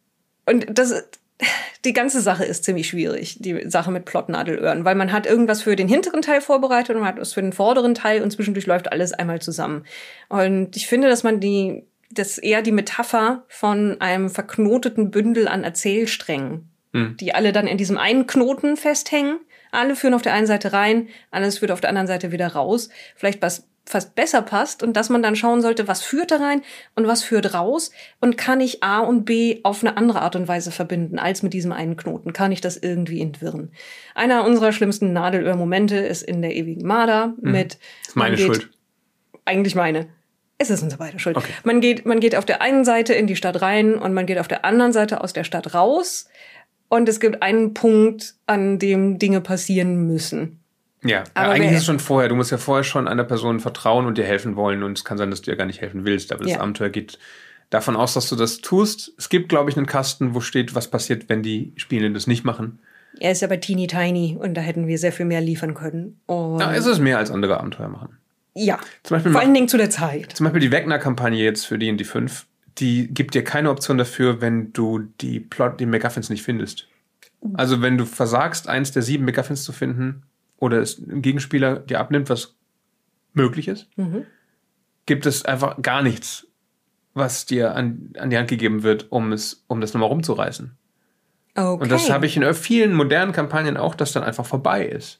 ganze Sache ist ziemlich schwierig, die Sache mit Plotnadelöhren, weil man hat irgendwas für den hinteren Teil vorbereitet und man hat was für den vorderen Teil und zwischendurch läuft alles einmal zusammen. Und ich finde, dass man das eher die Metapher von einem verknoteten Bündel an Erzählsträngen, die alle dann in diesem einen Knoten festhängen. Alle führen auf der einen Seite rein, alles führt auf der anderen Seite wieder raus. Vielleicht was fast besser passt und dass man dann schauen sollte, was führt da rein und was führt raus und kann ich A und B auf eine andere Art und Weise verbinden als mit diesem einen Knoten? Kann ich das irgendwie entwirren? Einer unserer schlimmsten Nadelöhr-Momente ist in der ewigen Marder mit... Das ist meine Schuld. Eigentlich meine. Es ist unsere beide Schuld. Okay. Man geht auf der einen Seite in die Stadt rein und man geht auf der anderen Seite aus der Stadt raus und es gibt einen Punkt, an dem Dinge passieren müssen. Ja, eigentlich ist es schon vorher. Du musst ja vorher schon einer Person vertrauen und dir helfen wollen. Und es kann sein, dass du ihr gar nicht helfen willst. Aber das Abenteuer geht davon aus, dass du das tust. Es gibt, glaube ich, einen Kasten, wo steht, was passiert, wenn die Spielenden das nicht machen. Er ist ja bei Teeny Tiny und da hätten wir sehr viel mehr liefern können. Da ist es mehr als andere Abenteuer machen. Ja, zum Beispiel vor allen Dingen zu der Zeit. Zum Beispiel die Wegner-Kampagne jetzt für D&D 5, die gibt dir keine Option dafür, wenn du die MacGuffins nicht findest. Also wenn du versagst, eins der 7 MacGuffins zu finden, oder es ein Gegenspieler dir abnimmt, was möglich ist, gibt es einfach gar nichts, was dir an die Hand gegeben wird, um das nochmal rumzureißen. Okay. Und das habe ich in vielen modernen Kampagnen auch, dass dann einfach vorbei ist.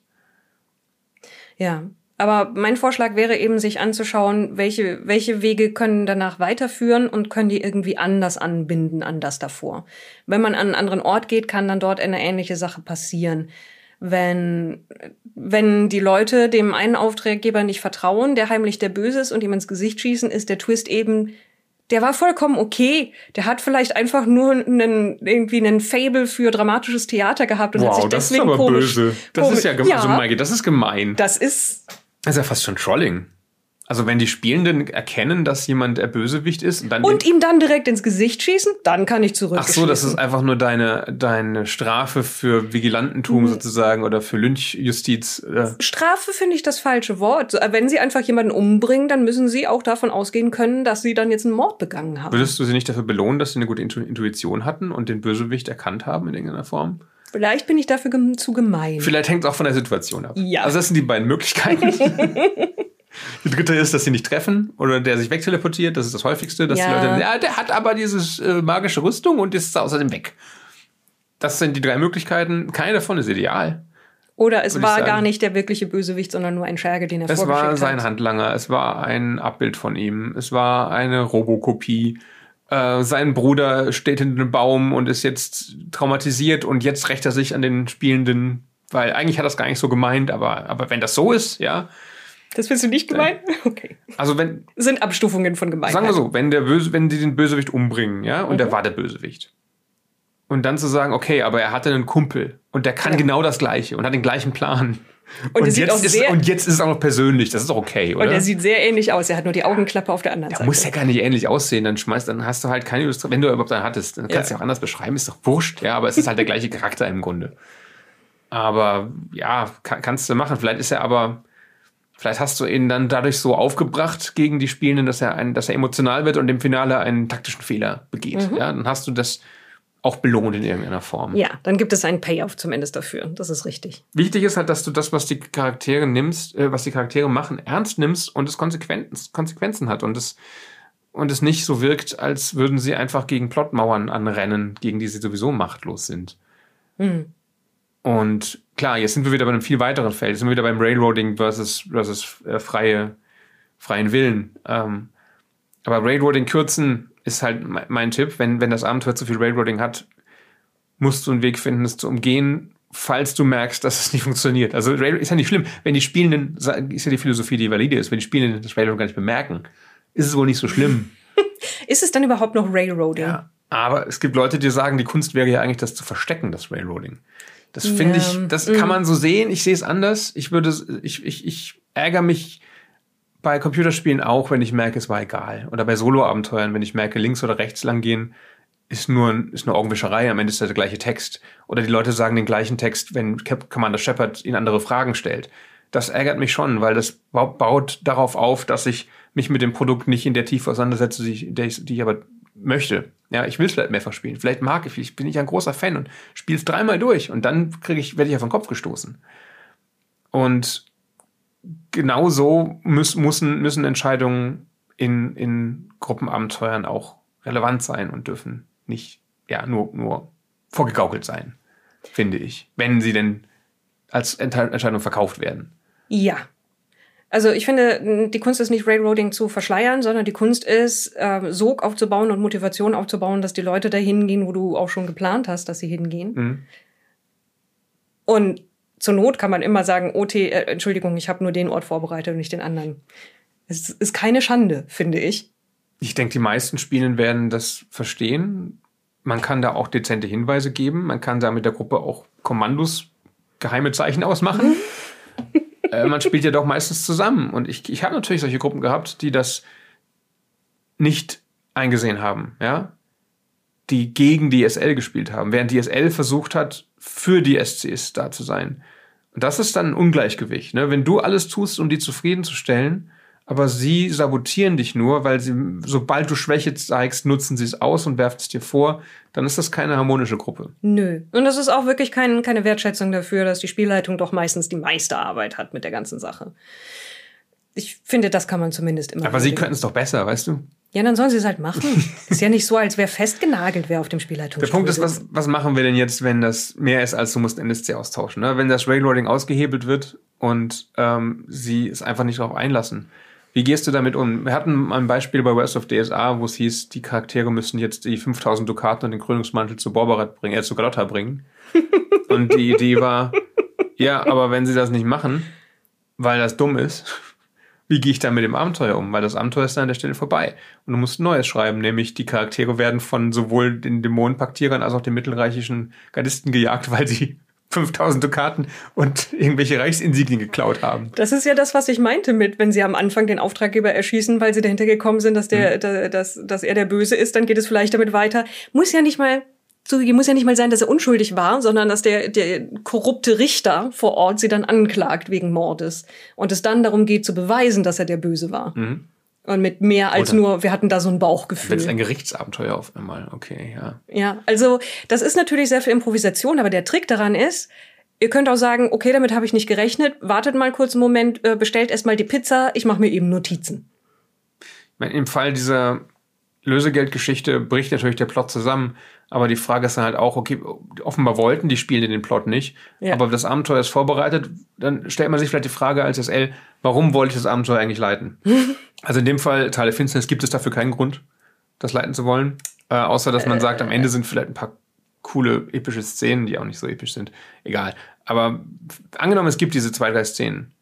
Ja, aber mein Vorschlag wäre eben, sich anzuschauen, welche Wege können danach weiterführen und können die irgendwie anders anbinden an das davor. Wenn man an einen anderen Ort geht, kann dann dort eine ähnliche Sache passieren. Wenn die Leute dem einen Auftraggeber nicht vertrauen, der heimlich der Böse ist und ihm ins Gesicht schießen, ist der Twist eben, der war vollkommen okay. Der hat vielleicht einfach nur irgendwie einen Faible für dramatisches Theater gehabt und hat sich deswegen das ist aber komisch... böse. Das ist ja gemein. Also, Maike, das ist gemein. Das ist ja fast schon Trolling. Also wenn die Spielenden erkennen, dass jemand der Bösewicht ist und ihm dann direkt ins Gesicht schießen, dann kann ich zurückschießen. Ach so, das ist einfach nur deine Strafe für Vigilantentum sozusagen oder für Lynchjustiz. Strafe finde ich das falsche Wort. Wenn sie einfach jemanden umbringen, dann müssen sie auch davon ausgehen können, dass sie dann jetzt einen Mord begangen haben. Würdest du sie nicht dafür belohnen, dass sie eine gute Intuition hatten und den Bösewicht erkannt haben in irgendeiner Form? Vielleicht bin ich dafür zu gemein. Vielleicht hängt es auch von der Situation ab. Ja. Also das sind die beiden Möglichkeiten. Die dritte ist, dass sie nicht treffen oder der sich wegteleportiert. Das ist das häufigste. Dass die Leute, der hat aber dieses magische Rüstung und ist außerdem weg. Das sind die 3 Möglichkeiten. Keine davon ist ideal. Oder es war gar nicht der wirkliche Bösewicht, sondern nur ein Scherge, den er vorgeschickt hat. Es war sein Handlanger. Es war ein Abbild von ihm. Es war eine Robokopie. Sein Bruder steht in einem Baum und ist jetzt traumatisiert und jetzt rächt er sich an den Spielenden, weil eigentlich hat er es gar nicht so gemeint, aber wenn das so ist, ja. Das findest du nicht gemein? Okay. Also sind Abstufungen von Gemeinheit. Sagen wir so, wenn die den Bösewicht umbringen, ja, und der war der Bösewicht. Und dann zu sagen, okay, aber er hatte einen Kumpel und der kann genau das Gleiche und hat den gleichen Plan. Und jetzt ist es auch noch persönlich, das ist auch okay, oder? Und er sieht sehr ähnlich aus, er hat nur die Augenklappe auf der anderen Seite. Der muss ja gar nicht ähnlich aussehen, dann hast du halt keine Illustration, wenn du überhaupt einen hattest, dann kannst du ja auch anders beschreiben, ist doch wurscht, ja, aber es ist halt der gleiche Charakter im Grunde. Aber ja, kannst du machen, vielleicht hast du ihn dann dadurch so aufgebracht gegen die Spielenden, dass er emotional wird und im Finale einen taktischen Fehler begeht. Ja, dann hast du das auch belohnt in irgendeiner Form. Ja, dann gibt es einen Payoff zumindest dafür. Das ist richtig. Wichtig ist halt, dass du das, was die Charaktere machen, ernst nimmst und es Konsequenzen hat und es nicht so wirkt, als würden sie einfach gegen Plotmauern anrennen, gegen die sie sowieso machtlos sind. Und klar, jetzt sind wir wieder bei einem viel weiteren Feld. Jetzt sind wir wieder beim Railroading versus freien Willen. Aber Railroading kürzen ist halt mein Tipp. Wenn das Abenteuer zu viel Railroading hat, musst du einen Weg finden, es zu umgehen, falls du merkst, dass es nicht funktioniert. Also ist ja nicht schlimm. Wenn die Spielenden, ist ja die Philosophie, die valide ist, wenn die Spielenden das Railroading gar nicht bemerken, ist es wohl nicht so schlimm. Ist es dann überhaupt noch Railroading? Ja, aber es gibt Leute, die sagen, die Kunst wäre ja eigentlich das zu verstecken, das Railroading. Das finde ich, das kann man so sehen. Ich sehe es anders. Ich ärgere mich bei Computerspielen auch, wenn ich merke, es war egal. Oder bei Solo-Abenteuern, wenn ich merke, links oder rechts lang gehen, ist nur Augenwischerei. Am Ende ist der gleiche Text. Oder die Leute sagen den gleichen Text, wenn Commander Shepard ihnen andere Fragen stellt. Das ärgert mich schon, weil das baut darauf auf, dass ich mich mit dem Produkt nicht in der Tiefe auseinandersetze, die ich aber möchte. Ja, ich will es vielleicht mehrfach spielen. Vielleicht bin ich ein großer Fan und spiele es 3-mal durch und dann werde ich auf den Kopf gestoßen. Und genau so müssen Entscheidungen in Gruppenabenteuern auch relevant sein und dürfen nicht nur vorgegaukelt sein, finde ich, wenn sie denn als Entscheidung verkauft werden. Ja. Also ich finde, die Kunst ist nicht Railroading zu verschleiern, sondern die Kunst ist, Sog aufzubauen und Motivation aufzubauen, dass die Leute dahin gehen, wo du auch schon geplant hast, dass sie hingehen. Und zur Not kann man immer sagen, Entschuldigung, ich habe nur den Ort vorbereitet und nicht den anderen. Es ist keine Schande, finde ich. Ich denke, die meisten Spielenden werden das verstehen. Man kann da auch dezente Hinweise geben. Man kann da mit der Gruppe auch Kommandos, geheime Zeichen ausmachen. Man spielt ja doch meistens zusammen. Und ich habe natürlich solche Gruppen gehabt, die das nicht eingesehen haben, ja, die gegen die SL gespielt haben, während die SL versucht hat, für die SCs da zu sein. Und das ist dann ein Ungleichgewicht, ne? Wenn du alles tust, um die zufriedenzustellen, aber sie sabotieren dich nur, weil sobald du Schwäche zeigst, nutzen sie es aus und werfen es dir vor, dann ist das keine harmonische Gruppe. Nö. Und das ist auch wirklich keine Wertschätzung dafür, dass die Spielleitung doch meistens die meiste Arbeit hat mit der ganzen Sache. Ich finde, das kann man zumindest immer. Aber sie könnten es doch besser, weißt du? Ja, dann sollen sie es halt machen. Ist ja nicht so, als wäre festgenagelt, wer auf dem Spielleitungsstuhl Der Punkt ist, was machen wir denn jetzt, wenn das mehr ist, als du musst NSC austauschen? Ne? Wenn das Railroading ausgehebelt wird und sie es einfach nicht darauf einlassen. Wie gehst du damit um? Wir hatten ein Beispiel bei West of DSA, wo es hieß, die Charaktere müssen jetzt die 5000 Dukaten und den Krönungsmantel zu Borberat bringen, zu Galotta bringen. Und die Idee war, ja, aber wenn sie das nicht machen, weil das dumm ist, wie gehe ich dann mit dem Abenteuer um? Weil das Abenteuer ist dann an der Stelle vorbei. Und du musst ein neues schreiben, nämlich die Charaktere werden von sowohl den Dämonenpaktierern als auch den mittelreichischen Gardisten gejagt, weil sie 5000 Dukaten und irgendwelche Reichsinsignien geklaut haben. Das ist ja das, was ich meinte mit, wenn sie am Anfang den Auftraggeber erschießen, weil sie dahinter gekommen sind, dass dass er der Böse ist, dann geht es vielleicht damit weiter. Muss ja nicht mal sein, dass er unschuldig war, sondern dass der korrupte Richter vor Ort sie dann anklagt wegen Mordes. Und es dann darum geht, zu beweisen, dass er der Böse war. Und mit mehr als nur, wir hatten da so ein Bauchgefühl. Wenn es ein Gerichtsabenteuer auf einmal, okay, ja. Ja, also das ist natürlich sehr viel Improvisation, aber der Trick daran ist, ihr könnt auch sagen, okay, damit habe ich nicht gerechnet, wartet mal kurz einen Moment, bestellt erstmal die Pizza, ich mache mir eben Notizen. Ich meine, im Fall dieser Lösegeldgeschichte bricht natürlich der Plot zusammen, aber die Frage ist dann halt auch, okay, offenbar wollten die Spielenden den Plot nicht, aber das Abenteuer ist vorbereitet, dann stellt man sich vielleicht die Frage als SL, warum wollte ich das Abenteuer eigentlich leiten? Also in dem Fall, Teil der Finsternis, gibt es dafür keinen Grund, das leiten zu wollen, außer dass man sagt, am Ende sind vielleicht ein paar coole, epische Szenen, die auch nicht so episch sind, egal. Aber angenommen, es gibt diese 2-3 Szenen,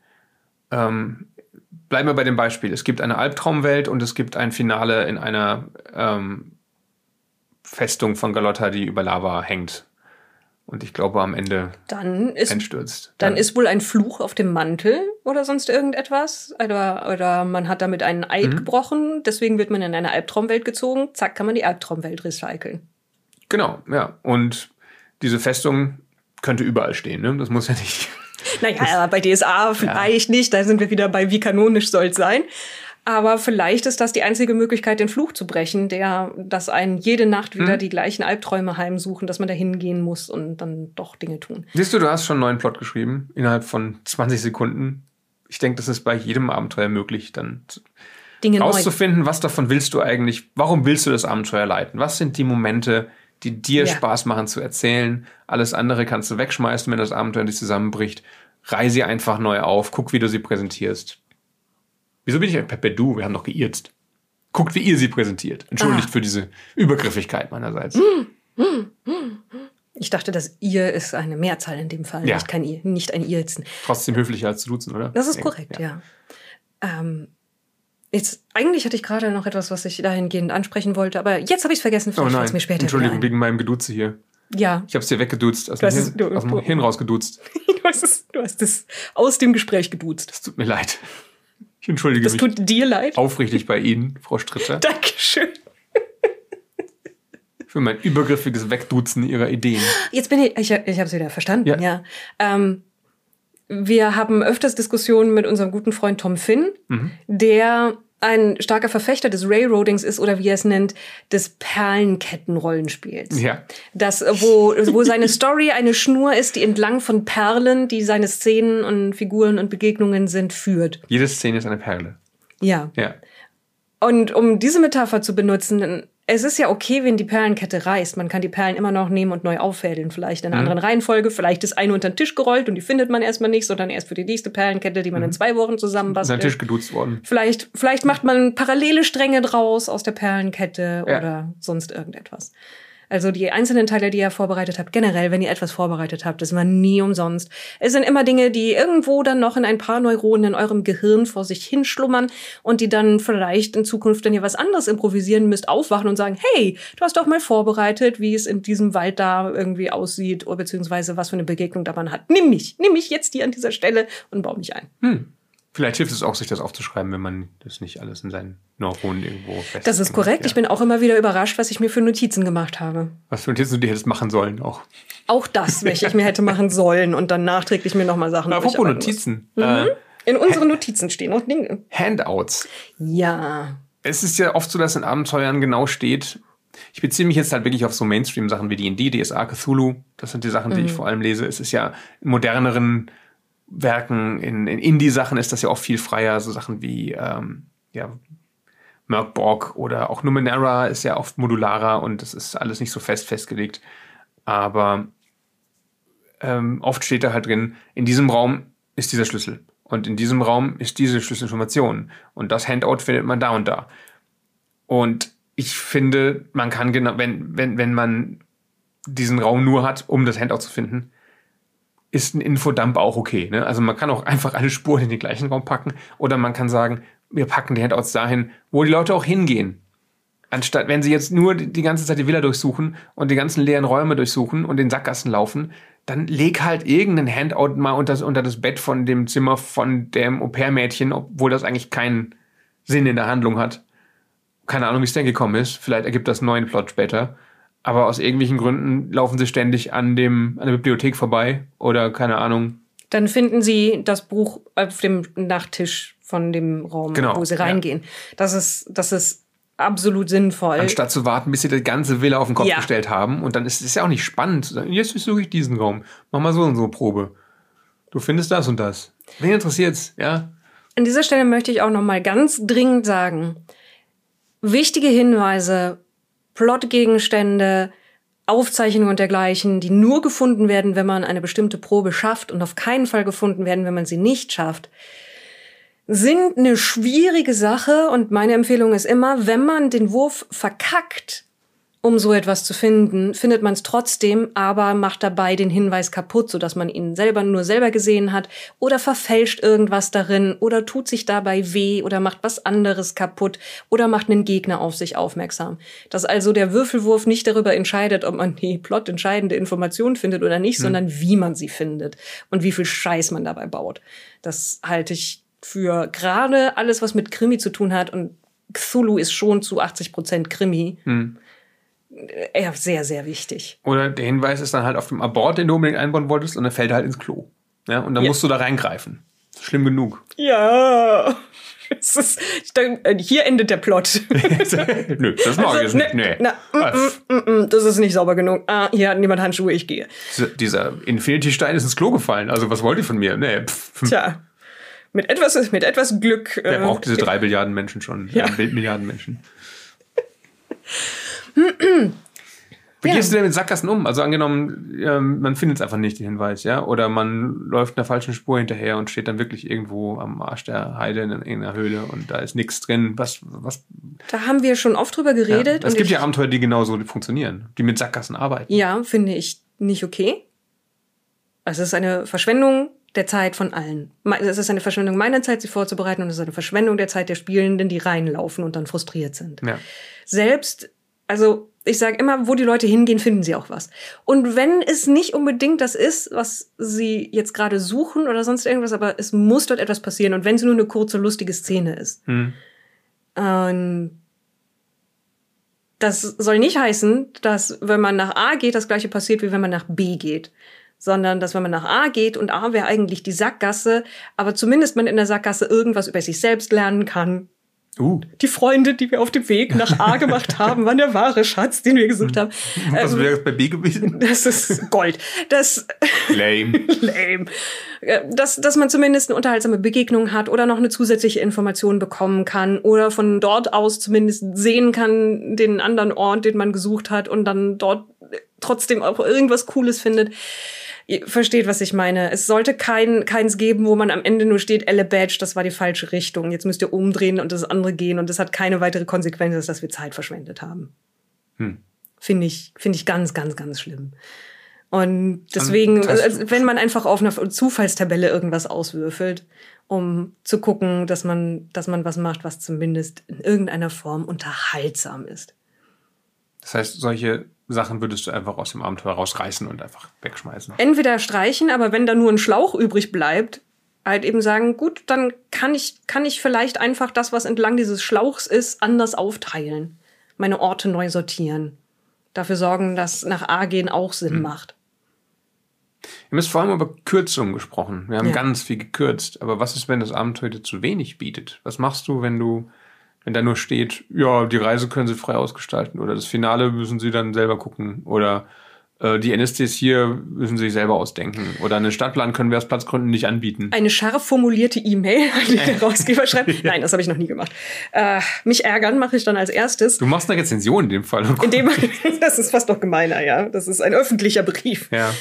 bleiben wir bei dem Beispiel. Es gibt eine Albtraumwelt und es gibt ein Finale in einer Festung von Galotta, die über Lava hängt. Und ich glaube, am Ende einstürzt. Dann ist wohl ein Fluch auf dem Mantel oder sonst irgendetwas. Oder man hat damit einen Eid gebrochen. Deswegen wird man in eine Albtraumwelt gezogen. Zack, kann man die Albtraumwelt recyceln. Genau, ja. Und diese Festung könnte überall stehen, ne? Das muss ja nicht... Naja, bei DSA vielleicht nicht. Da sind wir wieder bei, wie kanonisch soll es sein. Aber vielleicht ist das die einzige Möglichkeit, den Fluch zu brechen, dass einen jede Nacht wieder die gleichen Albträume heimsuchen, dass man da hingehen muss und dann doch Dinge tun. Siehst du, du hast schon einen neuen Plot geschrieben, innerhalb von 20 Sekunden. Ich denke, das ist bei jedem Abenteuer möglich, dann Dinge rauszufinden, was davon willst du eigentlich, warum willst du das Abenteuer leiten? Was sind die Momente, die dir Spaß machen zu erzählen? Alles andere kannst du wegschmeißen, wenn das Abenteuer nicht zusammenbricht. Reihe sie einfach neu auf, guck, wie du sie präsentierst. Wieso bin ich per Du? Wir haben doch geirrt. Guckt, wie ihr sie präsentiert. Entschuldigt für diese Übergriffigkeit meinerseits. Ich dachte, das ihr ist eine Mehrzahl in dem Fall, nicht ein Irzen. Trotzdem höflicher als zu duzen, oder? Das ist korrekt, ja. Jetzt, eigentlich hatte ich gerade noch etwas, was ich dahingehend ansprechen wollte, aber jetzt habe ich es vergessen. Vielleicht fällt es mir später Entschuldigung, wegen meinem Geduze hier. Ja. Ich habe es dir weggeduzt, aus dem Hirn rausgeduzt. Du hast es aus dem Gespräch geduzt. Das tut mir leid. Ich entschuldige mich. Das tut dir leid? Aufrichtig bei Ihnen, Frau Stritter. Dankeschön. Für mein übergriffiges Wegduzen Ihrer Ideen. Jetzt ich habe es wieder verstanden, ja. Wir haben öfters Diskussionen mit unserem guten Freund Tom Finn, der ein starker Verfechter des Railroadings ist oder wie er es nennt, des Perlenkettenrollenspiels. Ja. Das, wo seine Story eine Schnur ist, die entlang von Perlen, die seine Szenen und Figuren und Begegnungen sind, führt. Jede Szene ist eine Perle. Ja. Und um diese Metapher zu benutzen, es ist ja okay, wenn die Perlenkette reißt. Man kann die Perlen immer noch nehmen und neu auffädeln. Vielleicht in einer anderen Reihenfolge. Vielleicht ist eine unter den Tisch gerollt und die findet man erstmal nicht, sondern erst für die nächste Perlenkette, die man in 2 Wochen zusammenbastelt. Unter den Tisch geduzt worden. Vielleicht macht man parallele Stränge draus aus der Perlenkette oder sonst irgendetwas. Also die einzelnen Teile, die ihr vorbereitet habt, generell, wenn ihr etwas vorbereitet habt, das war nie umsonst. Es sind immer Dinge, die irgendwo dann noch in ein paar Neuronen in eurem Gehirn vor sich hinschlummern und die dann vielleicht in Zukunft, wenn ihr was anderes improvisieren müsst, aufwachen und sagen, hey, du hast doch mal vorbereitet, wie es in diesem Wald da irgendwie aussieht oder beziehungsweise was für eine Begegnung da man hat. Nimm mich jetzt hier an dieser Stelle und bau mich ein. Vielleicht hilft es auch, sich das aufzuschreiben, wenn man das nicht alles in seinen Neuronen irgendwo fest. Das ist korrekt. Ja. Ich bin auch immer wieder überrascht, was ich mir für Notizen gemacht habe. Was für Notizen du dir hättest machen sollen auch. Auch das, welche ich mir hätte machen sollen und dann nachträglich mir nochmal Sachen. Apropos Notizen. In unseren Notizen stehen auch Dinge. Handouts. Ja. Es ist ja oft so, dass in Abenteuern genau steht, ich beziehe mich jetzt halt wirklich auf so Mainstream-Sachen wie D&D, DSA, Cthulhu. Das sind die Sachen, die ich vor allem lese. Es ist ja in moderneren Werken, in Indie-Sachen ist das ja auch viel freier. So Sachen wie Merkborg oder auch Numenera ist ja oft modularer und das ist alles nicht so festgelegt. Aber oft steht da halt drin, in diesem Raum ist dieser Schlüssel und in diesem Raum ist diese Schlüsselinformation und das Handout findet man da und da. Und ich finde, man kann genau, wenn man diesen Raum nur hat, um das Handout zu finden, ist ein Infodump auch okay. Ne? Also man kann auch einfach alle Spuren in den gleichen Raum packen oder man kann sagen, wir packen die Handouts dahin, wo die Leute auch hingehen. Anstatt, wenn sie jetzt nur die ganze Zeit die Villa durchsuchen und die ganzen leeren Räume durchsuchen und den Sackgassen laufen, dann leg halt irgendeinen Handout mal unter das Bett von dem Zimmer von dem Au-pair-Mädchen, obwohl das eigentlich keinen Sinn in der Handlung hat. Keine Ahnung, wie es denn gekommen ist. Vielleicht ergibt das einen neuen Plot später. Aber aus irgendwelchen Gründen laufen sie ständig an der Bibliothek vorbei oder keine Ahnung. Dann finden sie das Buch auf dem Nachttisch von dem Raum, wo sie reingehen. Ja. Das ist absolut sinnvoll. Anstatt zu warten, bis sie die ganze Villa auf den Kopf gestellt haben. Und dann ist es ja auch nicht spannend zu sagen, jetzt suche ich diesen Raum. Mach mal so und so Probe. Du findest das und das. Wen interessiert's? Ja. An dieser Stelle möchte ich auch noch mal ganz dringend sagen, wichtige Hinweise, Plotgegenstände, Aufzeichnungen und dergleichen, die nur gefunden werden, wenn man eine bestimmte Probe schafft und auf keinen Fall gefunden werden, wenn man sie nicht schafft, sind eine schwierige Sache. Und meine Empfehlung ist immer, wenn man den Wurf verkackt, um so etwas zu finden, findet man es trotzdem, aber macht dabei den Hinweis kaputt, sodass man ihn nur selber gesehen hat oder verfälscht irgendwas darin oder tut sich dabei weh oder macht was anderes kaputt oder macht einen Gegner auf sich aufmerksam. Dass also der Würfelwurf nicht darüber entscheidet, ob man die plotentscheidende Information findet oder nicht, sondern wie man sie findet und wie viel Scheiß man dabei baut. Das halte ich für gerade alles, was mit Krimi zu tun hat, und Cthulhu ist schon zu 80% Krimi, eher sehr, sehr wichtig. Oder der Hinweis ist dann halt auf dem Abort, den du unbedingt einbauen wolltest, und dann fällt er halt ins Klo. Ja, und dann musst du da reingreifen. Das ist schlimm genug. Ja. Hier endet der Plot. Nö, das mag ich nicht. Nee. Das ist nicht sauber genug. Hier hat niemand Handschuhe, ich gehe. Dieser Infinity-Stein ist ins Klo gefallen. Also was wollt ihr von mir? Nee. Tja. Mit etwas Glück. Wer braucht diese 3 Billiarden Menschen schon? Ja. Bildmilliarden Menschen. Wie gehst du denn mit Sackgassen um? Also angenommen, man findet es einfach nicht, den Hinweis, ja? Oder man läuft einer falschen Spur hinterher und steht dann wirklich irgendwo am Arsch der Heide in irgendeiner Höhle und da ist nichts drin. Was? Da haben wir schon oft drüber geredet. Ja. Es gibt ja Abenteuer, die genauso funktionieren, die mit Sackgassen arbeiten. Ja, finde ich nicht okay. Also es ist eine Verschwendung der Zeit von allen. Es ist eine Verschwendung meiner Zeit, sie vorzubereiten, und es ist eine Verschwendung der Zeit der Spielenden, die reinlaufen und dann frustriert sind. Ja. Also ich sage immer, wo die Leute hingehen, finden sie auch was. Und wenn es nicht unbedingt das ist, was sie jetzt gerade suchen oder sonst irgendwas, aber es muss dort etwas passieren. Und wenn es nur eine kurze, lustige Szene ist. Das soll nicht heißen, dass, wenn man nach A geht, das Gleiche passiert, wie wenn man nach B geht. Sondern, dass wenn man nach A geht, und A wäre eigentlich die Sackgasse, aber zumindest man in der Sackgasse irgendwas über sich selbst lernen kann. Die Freunde, die wir auf dem Weg nach A gemacht haben, waren der wahre Schatz, den wir gesucht haben. Was wäre das bei B gewesen? Das ist Gold. Lame. Lame. Dass man zumindest eine unterhaltsame Begegnung hat oder noch eine zusätzliche Information bekommen kann oder von dort aus zumindest sehen kann, den anderen Ort, den man gesucht hat, und dann dort trotzdem auch irgendwas Cooles findet. Ihr versteht, was ich meine. Es sollte keins geben, wo man am Ende nur steht, Elle Badge, das war die falsche Richtung. Jetzt müsst ihr umdrehen und das andere gehen, und das hat keine weitere Konsequenz, als dass wir Zeit verschwendet haben. Finde ich ganz, ganz, ganz schlimm. Und deswegen, wenn man einfach auf einer Zufallstabelle irgendwas auswürfelt, um zu gucken, dass man was macht, was zumindest in irgendeiner Form unterhaltsam ist. Das heißt, solche Sachen würdest du einfach aus dem Abenteuer rausreißen und einfach wegschmeißen. Entweder streichen, aber wenn da nur ein Schlauch übrig bleibt, halt eben sagen, gut, dann kann ich vielleicht einfach das, was entlang dieses Schlauchs ist, anders aufteilen. Meine Orte neu sortieren. Dafür sorgen, dass nach A gehen auch Sinn macht. Wir haben vor allem über Kürzungen gesprochen. Wir haben ganz viel gekürzt. Aber was ist, wenn das Abenteuer dir zu wenig bietet? Was machst du, wenn da nur steht, ja, die Reise können sie frei ausgestalten, oder das Finale müssen sie dann selber gucken, oder die NSCs hier müssen sie sich selber ausdenken, oder einen Stadtplan können wir aus Platzgründen nicht anbieten. Eine scharf formulierte E-Mail an den Herausgeber schreiben. Nein, das habe ich noch nie gemacht. Mich ärgern mache ich dann als erstes. Du machst eine Rezension in dem Fall. Das ist fast noch gemeiner, ja. Das ist ein öffentlicher Brief. Ja.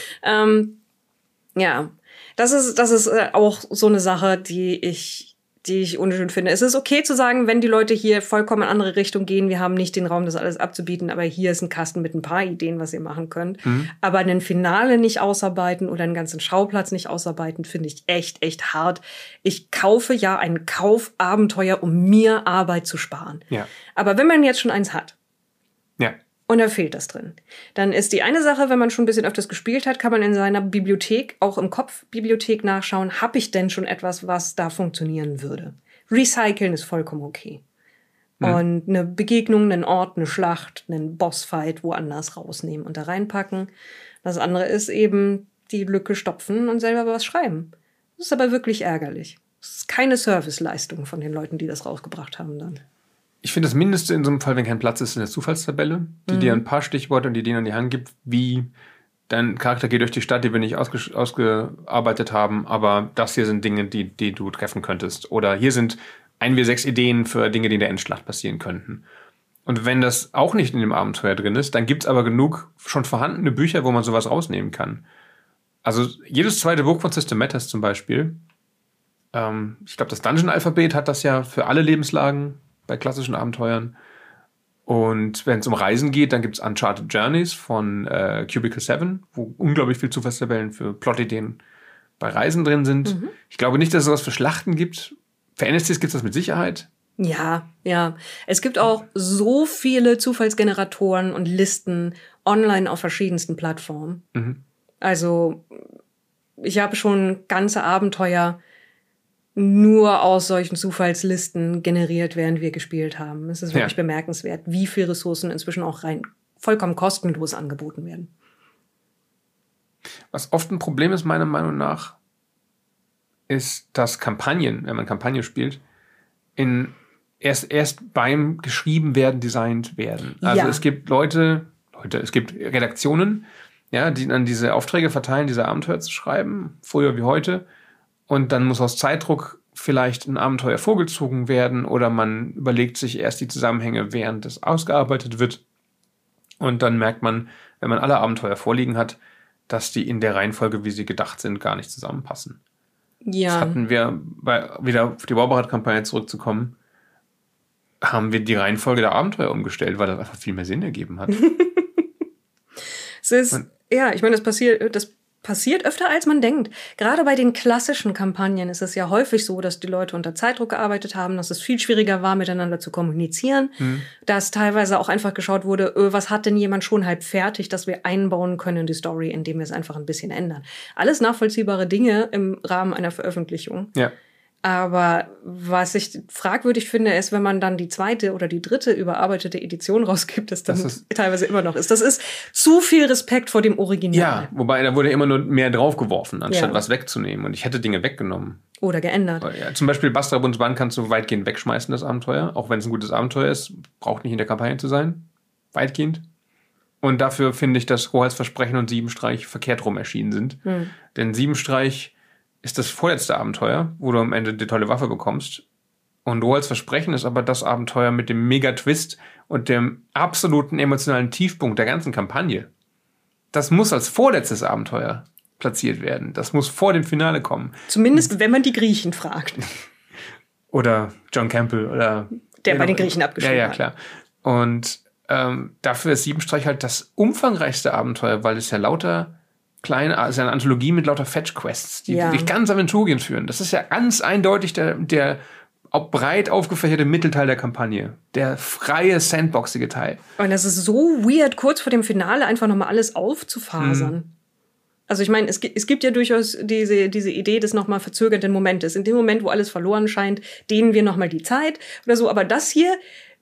Das ist auch so eine Sache, die ich unschön finde. Es ist okay zu sagen, wenn die Leute hier vollkommen in eine andere Richtung gehen, wir haben nicht den Raum, das alles abzubieten, aber hier ist ein Kasten mit ein paar Ideen, was ihr machen könnt. Aber ein Finale nicht ausarbeiten oder einen ganzen Schauplatz nicht ausarbeiten, finde ich echt, echt hart. Ich kaufe ja ein Kaufabenteuer, um mir Arbeit zu sparen. Ja. Aber wenn man jetzt schon eins hat, ja, und da fehlt das drin, dann ist die eine Sache, wenn man schon ein bisschen öfters gespielt hat, kann man in seiner Bibliothek, auch im Kopf-Bibliothek nachschauen, habe ich denn schon etwas, was da funktionieren würde? Recyceln ist vollkommen okay. Und eine Begegnung, einen Ort, eine Schlacht, einen Bossfight woanders rausnehmen und da reinpacken. Das andere ist eben die Lücke stopfen und selber was schreiben. Das ist aber wirklich ärgerlich. Das ist keine Serviceleistung von den Leuten, die das rausgebracht haben dann. Ich finde, das Mindeste in so einem Fall, wenn kein Platz ist, in der Zufallstabelle, die dir ein paar Stichworte und Ideen an die Hand gibt, wie dein Charakter geht durch die Stadt, die wir nicht ausgearbeitet haben, aber das hier sind Dinge, die du treffen könntest. Oder hier sind 1W6 Ideen für Dinge, die in der Endschlacht passieren könnten. Und wenn das auch nicht in dem Abenteuer drin ist, dann gibt es aber genug schon vorhandene Bücher, wo man sowas rausnehmen kann. Also jedes zweite Buch von System Matters zum Beispiel, ich glaube, das Dungeon-Alphabet hat das ja für alle Lebenslagen bei klassischen Abenteuern. Und wenn es um Reisen geht, dann gibt es Uncharted Journeys von Cubicle 7, wo unglaublich viel Zufallstabellen für Plotideen bei Reisen drin sind. Ich glaube nicht, dass es sowas für Schlachten gibt. Für NSCs gibt es das mit Sicherheit. Ja. Es gibt auch so viele Zufallsgeneratoren und Listen online auf verschiedensten Plattformen. Also ich habe schon ganze Abenteuer nur aus solchen Zufallslisten generiert, während wir gespielt haben. Es ist wirklich bemerkenswert, wie viele Ressourcen inzwischen auch rein vollkommen kostenlos angeboten werden. Was oft ein Problem ist, meiner Meinung nach, ist, dass Kampagnen, wenn man Kampagne spielt, erst beim geschrieben werden, designt werden. Also es gibt es gibt Redaktionen, die dann diese Aufträge verteilen, diese Abenteuer zu schreiben, früher wie heute. Und dann muss aus Zeitdruck vielleicht ein Abenteuer vorgezogen werden oder man überlegt sich erst die Zusammenhänge, während es ausgearbeitet wird. Und dann merkt man, wenn man alle Abenteuer vorliegen hat, dass die in der Reihenfolge, wie sie gedacht sind, gar nicht zusammenpassen. Ja. Das hatten wir, wieder auf die Warberat-Kampagne zurückzukommen, haben wir die Reihenfolge der Abenteuer umgestellt, weil das einfach viel mehr Sinn ergeben hat. Ich meine, das passiert öfter, als man denkt. Gerade bei den klassischen Kampagnen ist es ja häufig so, dass die Leute unter Zeitdruck gearbeitet haben, dass es viel schwieriger war, miteinander zu kommunizieren, dass teilweise auch einfach geschaut wurde, was hat denn jemand schon halb fertig, dass wir einbauen können in die Story, indem wir es einfach ein bisschen ändern. Alles nachvollziehbare Dinge im Rahmen einer Veröffentlichung. Ja. Aber was ich fragwürdig finde, ist, wenn man dann die zweite oder die dritte überarbeitete Edition rausgibt, das teilweise immer noch ist. Das ist zu viel Respekt vor dem Original. Ja, wobei da wurde immer nur mehr draufgeworfen, anstatt was wegzunehmen. Und ich hätte Dinge weggenommen. Oder geändert. Ja, zum Beispiel Bastrabunds Band kannst du weitgehend wegschmeißen, das Abenteuer. Auch wenn es ein gutes Abenteuer ist, braucht nicht in der Kampagne zu sein. Weitgehend. Und dafür finde ich, dass Rohhalsversprechen und Siebenstreich verkehrt rum erschienen sind. Denn Siebenstreich ist das vorletzte Abenteuer, wo du am Ende die tolle Waffe bekommst. Und Rohals Versprechen ist aber das Abenteuer mit dem Mega-Twist und dem absoluten emotionalen Tiefpunkt der ganzen Kampagne. Das muss als vorletztes Abenteuer platziert werden. Das muss vor dem Finale kommen. Zumindest, wenn man die Griechen fragt. Oder John Campbell. Oder der bei den Griechen abgeschrieben hat. Ja, klar. Und dafür ist Siebenstreich halt das umfangreichste Abenteuer, weil es ja lauter also eine Anthologie mit lauter Fetch-Quests, die durch ganz Aventurien führen. Das ist ja ganz eindeutig der auch breit aufgefächerte Mittelteil der Kampagne. Der freie, sandboxige Teil. Und das ist so weird, kurz vor dem Finale einfach nochmal alles aufzufasern. Also ich meine, es gibt ja durchaus diese Idee des nochmal verzögerten Momentes. In dem Moment, wo alles verloren scheint, dehnen wir nochmal die Zeit oder so. Aber das hier,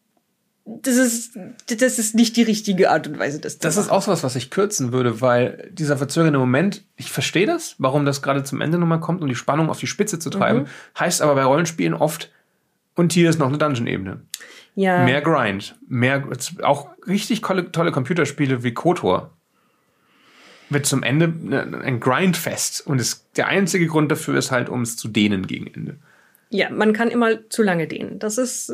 das ist nicht die richtige Art und Weise, das ist auch was ich kürzen würde, weil dieser verzögernde Moment, ich verstehe das, warum das gerade zum Ende nochmal kommt, um die Spannung auf die Spitze zu treiben, heißt aber bei Rollenspielen oft, und hier ist noch eine Dungeon-Ebene. Ja. Mehr Grind, auch richtig tolle Computerspiele wie KOTOR wird zum Ende ein Grindfest und der einzige Grund dafür ist halt, um es zu dehnen gegen Ende. Ja, man kann immer zu lange dehnen. Das ist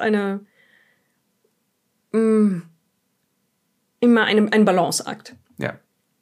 immer ein Balanceakt. Ja.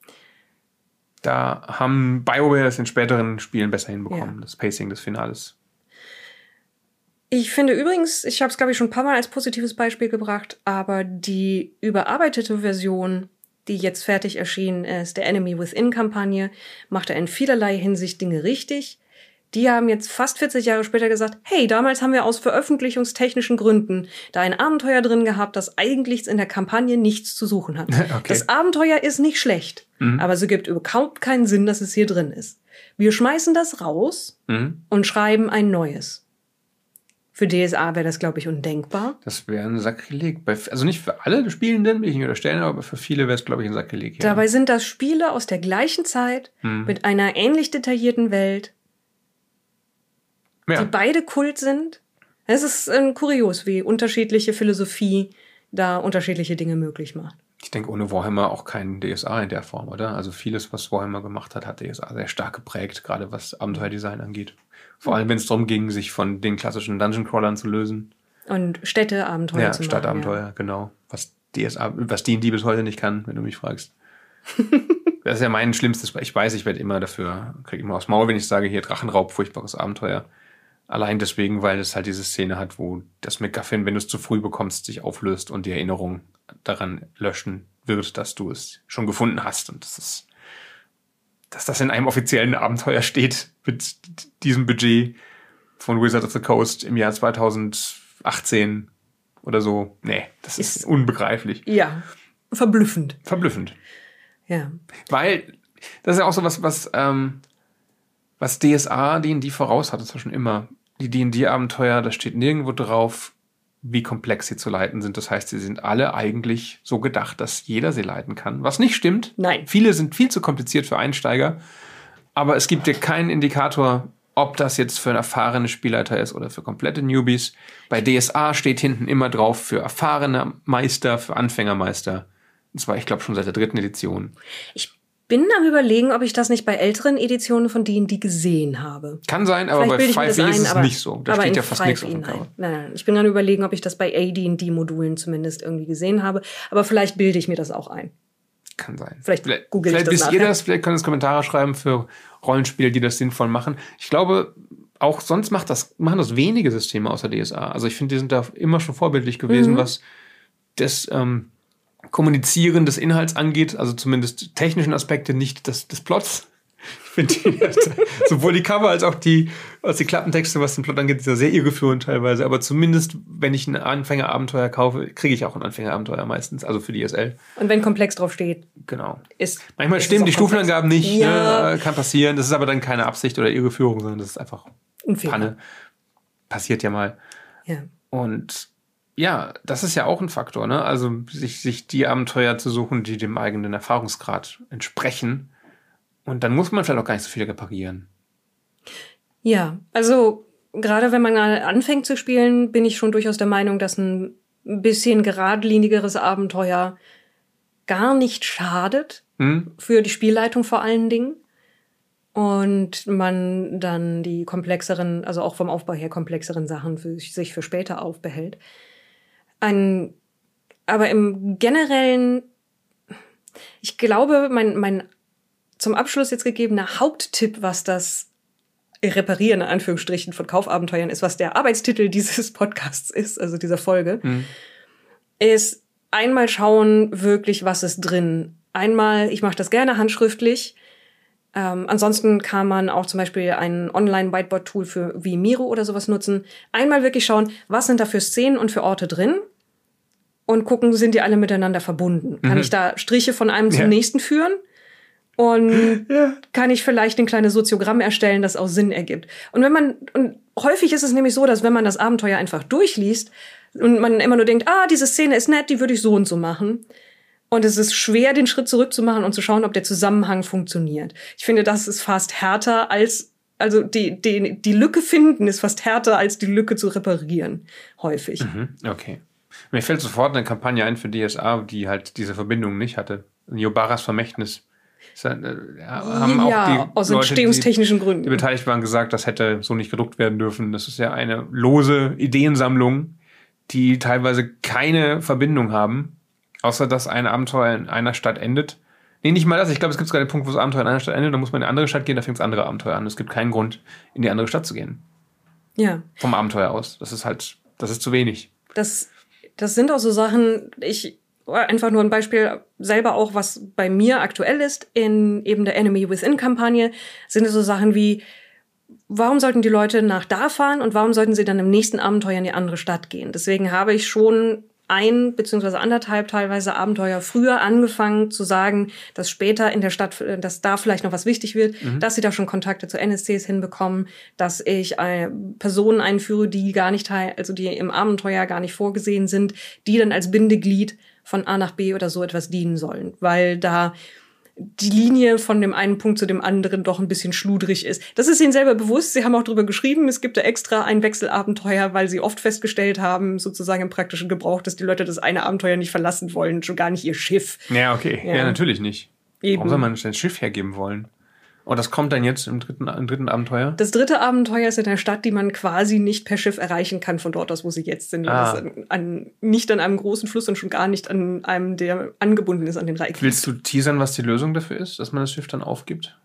Da haben BioWare es in späteren Spielen besser hinbekommen, das Pacing des Finales. Ich finde übrigens, ich habe es, glaube ich, schon ein paar Mal als positives Beispiel gebracht, aber die überarbeitete Version, die jetzt fertig erschienen ist, der Enemy Within-Kampagne, machte in vielerlei Hinsicht Dinge richtig. Die haben jetzt fast 40 Jahre später gesagt, hey, damals haben wir aus veröffentlichungstechnischen Gründen da ein Abenteuer drin gehabt, das eigentlich in der Kampagne nichts zu suchen hat. Okay. Das Abenteuer ist nicht schlecht, aber es gibt überhaupt keinen Sinn, dass es hier drin ist. Wir schmeißen das raus und schreiben ein neues. Für DSA wäre das, glaube ich, undenkbar. Das wäre ein Sakrileg. Also nicht für alle Spielenden, will ich nicht unterstellen, aber für viele wäre es, glaube ich, ein Sakrileg. Ja. Dabei sind das Spiele aus der gleichen Zeit mit einer ähnlich detaillierten Welt, die beide Kult sind. Es ist kurios, wie unterschiedliche Philosophie da unterschiedliche Dinge möglich macht. Ich denke, ohne Warhammer auch kein DSA in der Form, oder? Also vieles, was Warhammer gemacht hat, hat DSA sehr stark geprägt, gerade was Abenteuerdesign angeht. Vor allem, wenn es darum ging, sich von den klassischen Dungeon-Crawlern zu lösen. Und Städteabenteuer zu machen. Stadtabenteuer, genau. Was D&D bis heute nicht kann, wenn du mich fragst. Das ist ja mein schlimmstes. Ich weiß, ich werde immer kriege immer aufs Maul, wenn ich sage, hier Drachenraub, furchtbares Abenteuer. Allein deswegen, weil es halt diese Szene hat, wo das MacGuffin, wenn du es zu früh bekommst, sich auflöst und die Erinnerung daran löschen wird, dass du es schon gefunden hast. Und dass das in einem offiziellen Abenteuer steht mit diesem Budget von Wizards of the Coast im Jahr 2018 oder so. Nee, das ist unbegreiflich. Ja, verblüffend. Verblüffend. Ja. Weil, das ist ja auch so was DSA D&D voraus hat, das war schon immer. Die D&D-Abenteuer, da steht nirgendwo drauf, wie komplex sie zu leiten sind. Das heißt, sie sind alle eigentlich so gedacht, dass jeder sie leiten kann. Was nicht stimmt. Nein. Viele sind viel zu kompliziert für Einsteiger. Aber es gibt dir keinen Indikator, ob das jetzt für einen erfahrenen Spielleiter ist oder für komplette Newbies. Bei DSA steht hinten immer drauf für erfahrene Meister, für Anfängermeister. Und zwar, ich glaube, schon seit der 3. Edition. Ich bin am Überlegen, ob ich das nicht bei älteren Editionen von D&D gesehen habe. Kann sein, aber bei 5e ist es nicht so. Da steht ja fast nichts auf dem Cover. Nein. Ich bin am Überlegen, ob ich das bei AD&D-Modulen zumindest irgendwie gesehen habe. Aber vielleicht bilde ich mir das auch ein. Kann sein. Vielleicht google ich das wisst nachher. ihr das, vielleicht könnt ihr es Kommentare schreiben für Rollenspiele, die das sinnvoll machen. Ich glaube, auch sonst machen das wenige Systeme außer DSA. Also ich finde, die sind da immer schon vorbildlich gewesen, was das Kommunizieren des Inhalts angeht, also zumindest technischen Aspekte, nicht des Plots. Ich finde sowohl die Cover als auch die Klappentexte, was den Plot angeht, ist ja sehr irreführend teilweise. Aber zumindest, wenn ich ein Anfängerabenteuer kaufe, kriege ich auch ein Anfängerabenteuer meistens, also für die ESL. Und wenn komplex drauf steht. Genau. Ist manchmal stimmen die Stufenangaben nicht, ja. Kann passieren. Das ist aber dann keine Absicht oder Irreführung, sondern das ist einfach Panne. Passiert ja mal. Ja. Und ja, das ist ja auch ein Faktor, ne? Also sich die Abenteuer zu suchen, die dem eigenen Erfahrungsgrad entsprechen. Und dann muss man vielleicht auch gar nicht so viel reparieren. Ja, also gerade wenn man anfängt zu spielen, bin ich schon durchaus der Meinung, dass ein bisschen geradlinigeres Abenteuer gar nicht schadet. Für die Spielleitung vor allen Dingen. Und man dann die komplexeren, also auch vom Aufbau her komplexeren Sachen sich für später aufbehält. Aber im Generellen, ich glaube, mein zum Abschluss jetzt gegebener Haupttipp, was das Reparieren, in Anführungsstrichen, von Kaufabenteuern ist, was der Arbeitstitel dieses Podcasts ist, also dieser Folge, ist einmal schauen, wirklich, was ist drin. Einmal, ich mache das gerne handschriftlich. Ansonsten kann man auch zum Beispiel ein Online-Whiteboard-Tool wie Miro oder sowas nutzen. Einmal wirklich schauen, was sind da für Szenen und für Orte drin und gucken, sind die alle miteinander verbunden. Kann ich da Striche von einem zum nächsten führen? Und kann ich vielleicht ein kleines Soziogramm erstellen, das auch Sinn ergibt. Und häufig ist es nämlich so, dass wenn man das Abenteuer einfach durchliest und man immer nur denkt, diese Szene ist nett, die würde ich so und so machen. Und es ist schwer, den Schritt zurückzumachen und zu schauen, ob der Zusammenhang funktioniert. Ich finde, das ist fast härter also die Lücke finden ist fast härter, als die Lücke zu reparieren. Häufig. Okay. Mir fällt sofort eine Kampagne ein für DSA, die halt diese Verbindung nicht hatte. Yobaras Vermächtnis. Haben auch die aus Leute, entstehungstechnischen Gründen. Die beteiligt waren, gesagt, das hätte so nicht gedruckt werden dürfen. Das ist ja eine lose Ideensammlung, die teilweise keine Verbindung haben. Außer, dass ein Abenteuer in einer Stadt endet. Nee, nicht mal das. Ich glaube, es gibt sogar den Punkt, wo das Abenteuer in einer Stadt endet. Da muss man in eine andere Stadt gehen, da fängt das andere Abenteuer an. Es gibt keinen Grund, in die andere Stadt zu gehen. Ja. Vom Abenteuer aus. Das ist zu wenig. Das sind auch so Sachen, einfach nur ein Beispiel selber auch, was bei mir aktuell ist, in eben der Enemy Within-Kampagne, sind so Sachen wie, warum sollten die Leute nach da fahren und warum sollten sie dann im nächsten Abenteuer in die andere Stadt gehen? Deswegen habe ich schon 1 beziehungsweise 1,5 teilweise Abenteuer früher angefangen zu sagen, dass später in der Stadt, dass da vielleicht noch was wichtig wird, dass sie da schon Kontakte zu NSCs hinbekommen, dass ich Personen einführe, die die im Abenteuer gar nicht vorgesehen sind, die dann als Bindeglied von A nach B oder so etwas dienen sollen, weil da die Linie von dem einen Punkt zu dem anderen doch ein bisschen schludrig ist. Das ist ihnen selber bewusst. Sie haben auch drüber geschrieben, es gibt da extra ein Wechselabenteuer, weil sie oft festgestellt haben, sozusagen im praktischen Gebrauch, dass die Leute das eine Abenteuer nicht verlassen wollen, schon gar nicht ihr Schiff. Ja, okay. Ja, natürlich nicht. Eben. Warum soll man sein Schiff hergeben wollen? Und das kommt dann jetzt im dritten Abenteuer? Das 3. Abenteuer ist in einer Stadt, die man quasi nicht per Schiff erreichen kann von dort aus, wo sie jetzt sind. Das ist nicht an einem großen Fluss und schon gar nicht an einem, der angebunden ist an den Reikwies. Willst du teasern, was die Lösung dafür ist, dass man das Schiff dann aufgibt?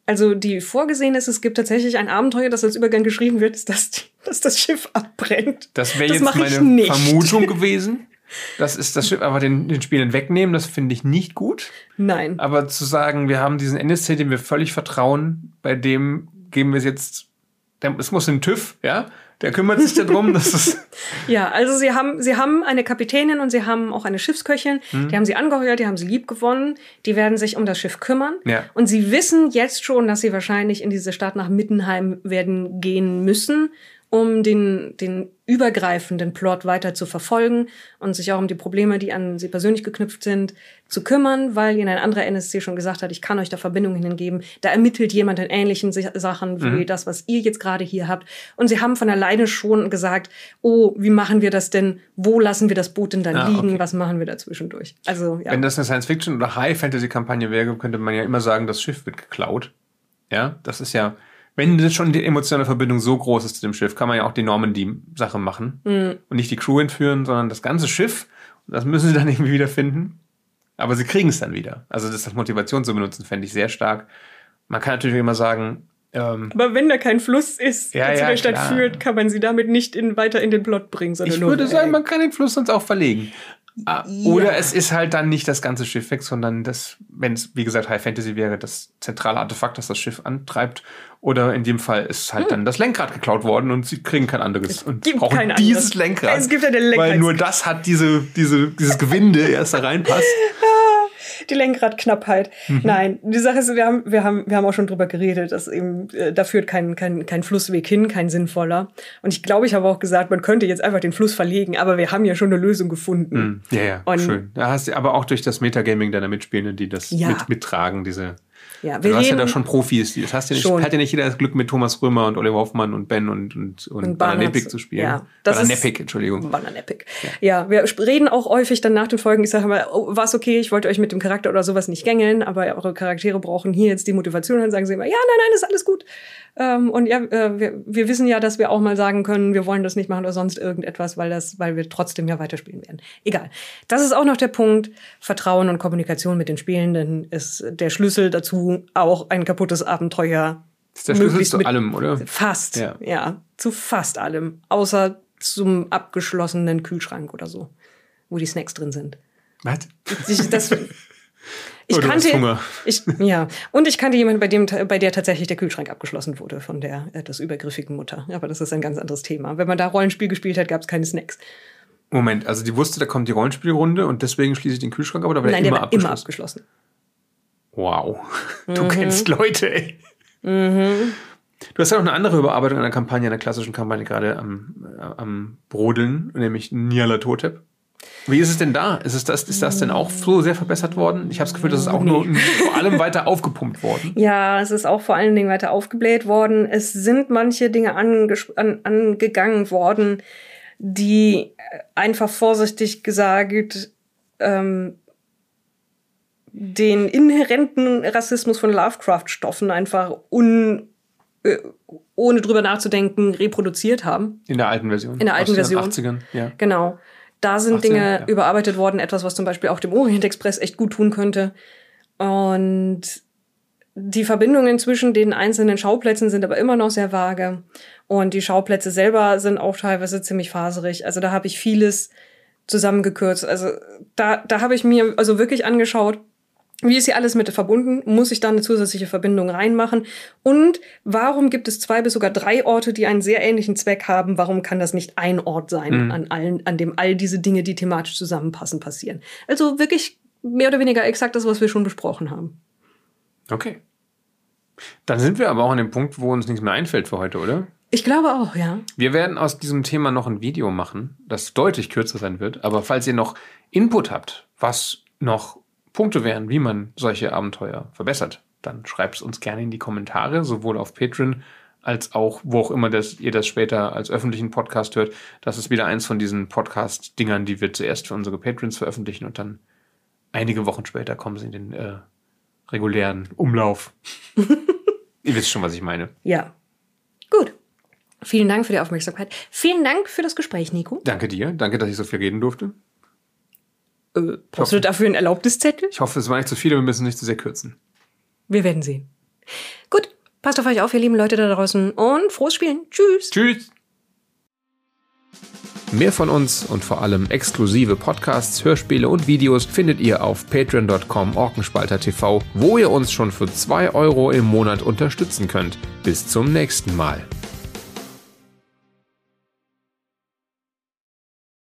Also die vorgesehen ist, es gibt tatsächlich ein Abenteuer, das als Übergang geschrieben wird, dass das Schiff abbrennt. Das wäre jetzt meine Vermutung gewesen. Das ist das Schiff aber den Spielern wegnehmen, das finde ich nicht gut. Nein. Aber zu sagen, wir haben diesen NSC, dem wir völlig vertrauen, bei dem geben wir es jetzt, es muss in den TÜV, ja? Der kümmert sich darum, dass es... Ja, also sie haben eine Kapitänin und sie haben auch eine Schiffsköchin. Die haben sie angeheuert, die haben sie lieb gewonnen. Die werden sich um das Schiff kümmern. Ja. Und sie wissen jetzt schon, dass sie wahrscheinlich in diese Stadt nach Mittenheim werden gehen müssen, um den übergreifenden Plot weiter zu verfolgen und sich auch um die Probleme, die an sie persönlich geknüpft sind, zu kümmern, weil ihnen ein anderer NSC schon gesagt hat, ich kann euch da Verbindungen hingeben. Da ermittelt jemand in ähnlichen Sachen wie das, was ihr jetzt gerade hier habt. Und sie haben von alleine schon gesagt, oh, wie machen wir das denn? Wo lassen wir das Boot denn dann liegen? Okay. Was machen wir da zwischendurch? Also, ja. Wenn das eine Science-Fiction- oder High-Fantasy-Kampagne wäre, könnte man ja immer sagen, das Schiff wird geklaut. Ja, das ist ja... Wenn das schon die emotionale Verbindung so groß ist zu dem Schiff, kann man ja auch die Normandy-Sache machen. Und nicht die Crew entführen, sondern das ganze Schiff. Das müssen sie dann irgendwie wieder finden. Aber sie kriegen es dann wieder. Also das als Motivation zu benutzen, fände ich sehr stark. Man kann natürlich immer sagen... aber wenn da kein Fluss ist, der zu der Stadt führt, kann man sie damit nicht weiter in den Plot bringen. Ich würde sagen, man kann den Fluss sonst auch verlegen. Oder es ist halt dann nicht das ganze Schiff weg, sondern das, wenn es, wie gesagt, High Fantasy wäre, das zentrale Artefakt, das das Schiff antreibt. Oder in dem Fall ist halt dann das Lenkrad geklaut worden und sie kriegen kein anderes. Und brauchen dieses Lenkrad. Es gibt eine Lenkrad. Weil nur das hat dieses Gewinde erst da reinpasst. Die Lenkradknappheit. Nein, die Sache ist, wir haben auch schon drüber geredet, dass eben da führt kein Flussweg hin, kein sinnvoller. Und ich glaube, ich habe auch gesagt, man könnte jetzt einfach den Fluss verlegen, aber wir haben ja schon eine Lösung gefunden. Ja, und schön. Da hast du aber auch durch das Metagaming deiner Mitspielenden, die das mittragen, diese. Ja, du hast ja da schon Profis. Das hast ja nicht, hat ja nicht jeder das Glück, mit Thomas Römer und Oliver Hoffmann und Ben und Bananepik zu spielen. Ja, Bananepik, Entschuldigung. Bananepik. Ja, wir reden auch häufig dann nach den Folgen. Ich sage immer, oh, war's okay, ich wollte euch mit dem Charakter oder sowas nicht gängeln, aber eure Charaktere brauchen hier jetzt die Motivation. Dann sagen sie immer, ja, nein, ist alles gut. Und ja, wir wissen ja, dass wir auch mal sagen können, wir wollen das nicht machen oder sonst irgendetwas, weil wir trotzdem ja weiterspielen werden. Egal. Das ist auch noch der Punkt. Vertrauen und Kommunikation mit den Spielenden ist der Schlüssel dazu, auch ein kaputtes Abenteuer. Das ist der Schlüssel zu allem, oder? Fast, ja. Zu fast allem. Außer zum abgeschlossenen Kühlschrank oder so, wo die Snacks drin sind. Was? Ich kannte Hunger. Und ich kannte jemanden, bei der tatsächlich der Kühlschrank abgeschlossen wurde von der etwas übergriffigen Mutter. Aber das ist ein ganz anderes Thema. Wenn man da Rollenspiel gespielt hat, gab es keine Snacks. Moment, also die wusste, da kommt die Rollenspielrunde und deswegen schließe ich den Kühlschrank ab, oder war der immer abgeschlossen? Immer abgeschlossen. Wow. Du kennst Leute, ey. Du hast ja noch eine andere Überarbeitung einer Kampagne, einer klassischen Kampagne gerade am Brodeln, nämlich Nyarlathotep. Wie ist es denn da? Ist das denn auch so sehr verbessert worden? Ich habe das Gefühl, das ist auch nur vor allem weiter aufgepumpt worden. Ja, es ist auch vor allen Dingen weiter aufgebläht worden. Es sind manche Dinge angegangen worden, die einfach vorsichtig gesagt den inhärenten Rassismus von Lovecraft-Stoffen einfach ohne drüber nachzudenken reproduziert haben. In der alten Version. In der alten Version. Aus den 80ern, ja. Genau. Da sind Dinge überarbeitet worden, etwas, was zum Beispiel auch dem Orient-Express echt gut tun könnte. Und die Verbindungen zwischen den einzelnen Schauplätzen sind aber immer noch sehr vage. Und die Schauplätze selber sind auch teilweise ziemlich faserig. Also da habe ich vieles zusammengekürzt. Also da habe ich mir also wirklich angeschaut, wie ist hier alles mit verbunden? Muss ich da eine zusätzliche Verbindung reinmachen? Und warum gibt es 2 bis sogar 3 Orte, die einen sehr ähnlichen Zweck haben? Warum kann das nicht ein Ort sein, an dem all diese Dinge, die thematisch zusammenpassen, passieren? Also wirklich mehr oder weniger exakt das, was wir schon besprochen haben. Okay. Dann sind wir aber auch an dem Punkt, wo uns nichts mehr einfällt für heute, oder? Ich glaube auch, ja. Wir werden aus diesem Thema noch ein Video machen, das deutlich kürzer sein wird. Aber falls ihr noch Input habt, was noch Punkte wären, wie man solche Abenteuer verbessert, dann schreibt es uns gerne in die Kommentare, sowohl auf Patreon als auch, wo auch immer ihr das später als öffentlichen Podcast hört. Das ist wieder eins von diesen Podcast-Dingern, die wir zuerst für unsere Patrons veröffentlichen und dann einige Wochen später kommen sie in den regulären Umlauf. Ihr wisst schon, was ich meine. Ja. Gut. Vielen Dank für die Aufmerksamkeit. Vielen Dank für das Gespräch, Nico. Danke dir. Danke, dass ich so viel reden durfte. Brauchst du dafür einen Erlaubniszettel? Ich hoffe, es war nicht zu viel, aber wir müssen nicht zu sehr kürzen. Wir werden sehen. Gut, Passt auf euch auf, ihr lieben Leute da draußen. Und frohes Spielen. Tschüss. Tschüss. Mehr von uns und vor allem exklusive Podcasts, Hörspiele und Videos findet ihr auf patreon.com/orkenspalter.tv, wo ihr uns schon für 2 € im Monat unterstützen könnt. Bis zum nächsten Mal.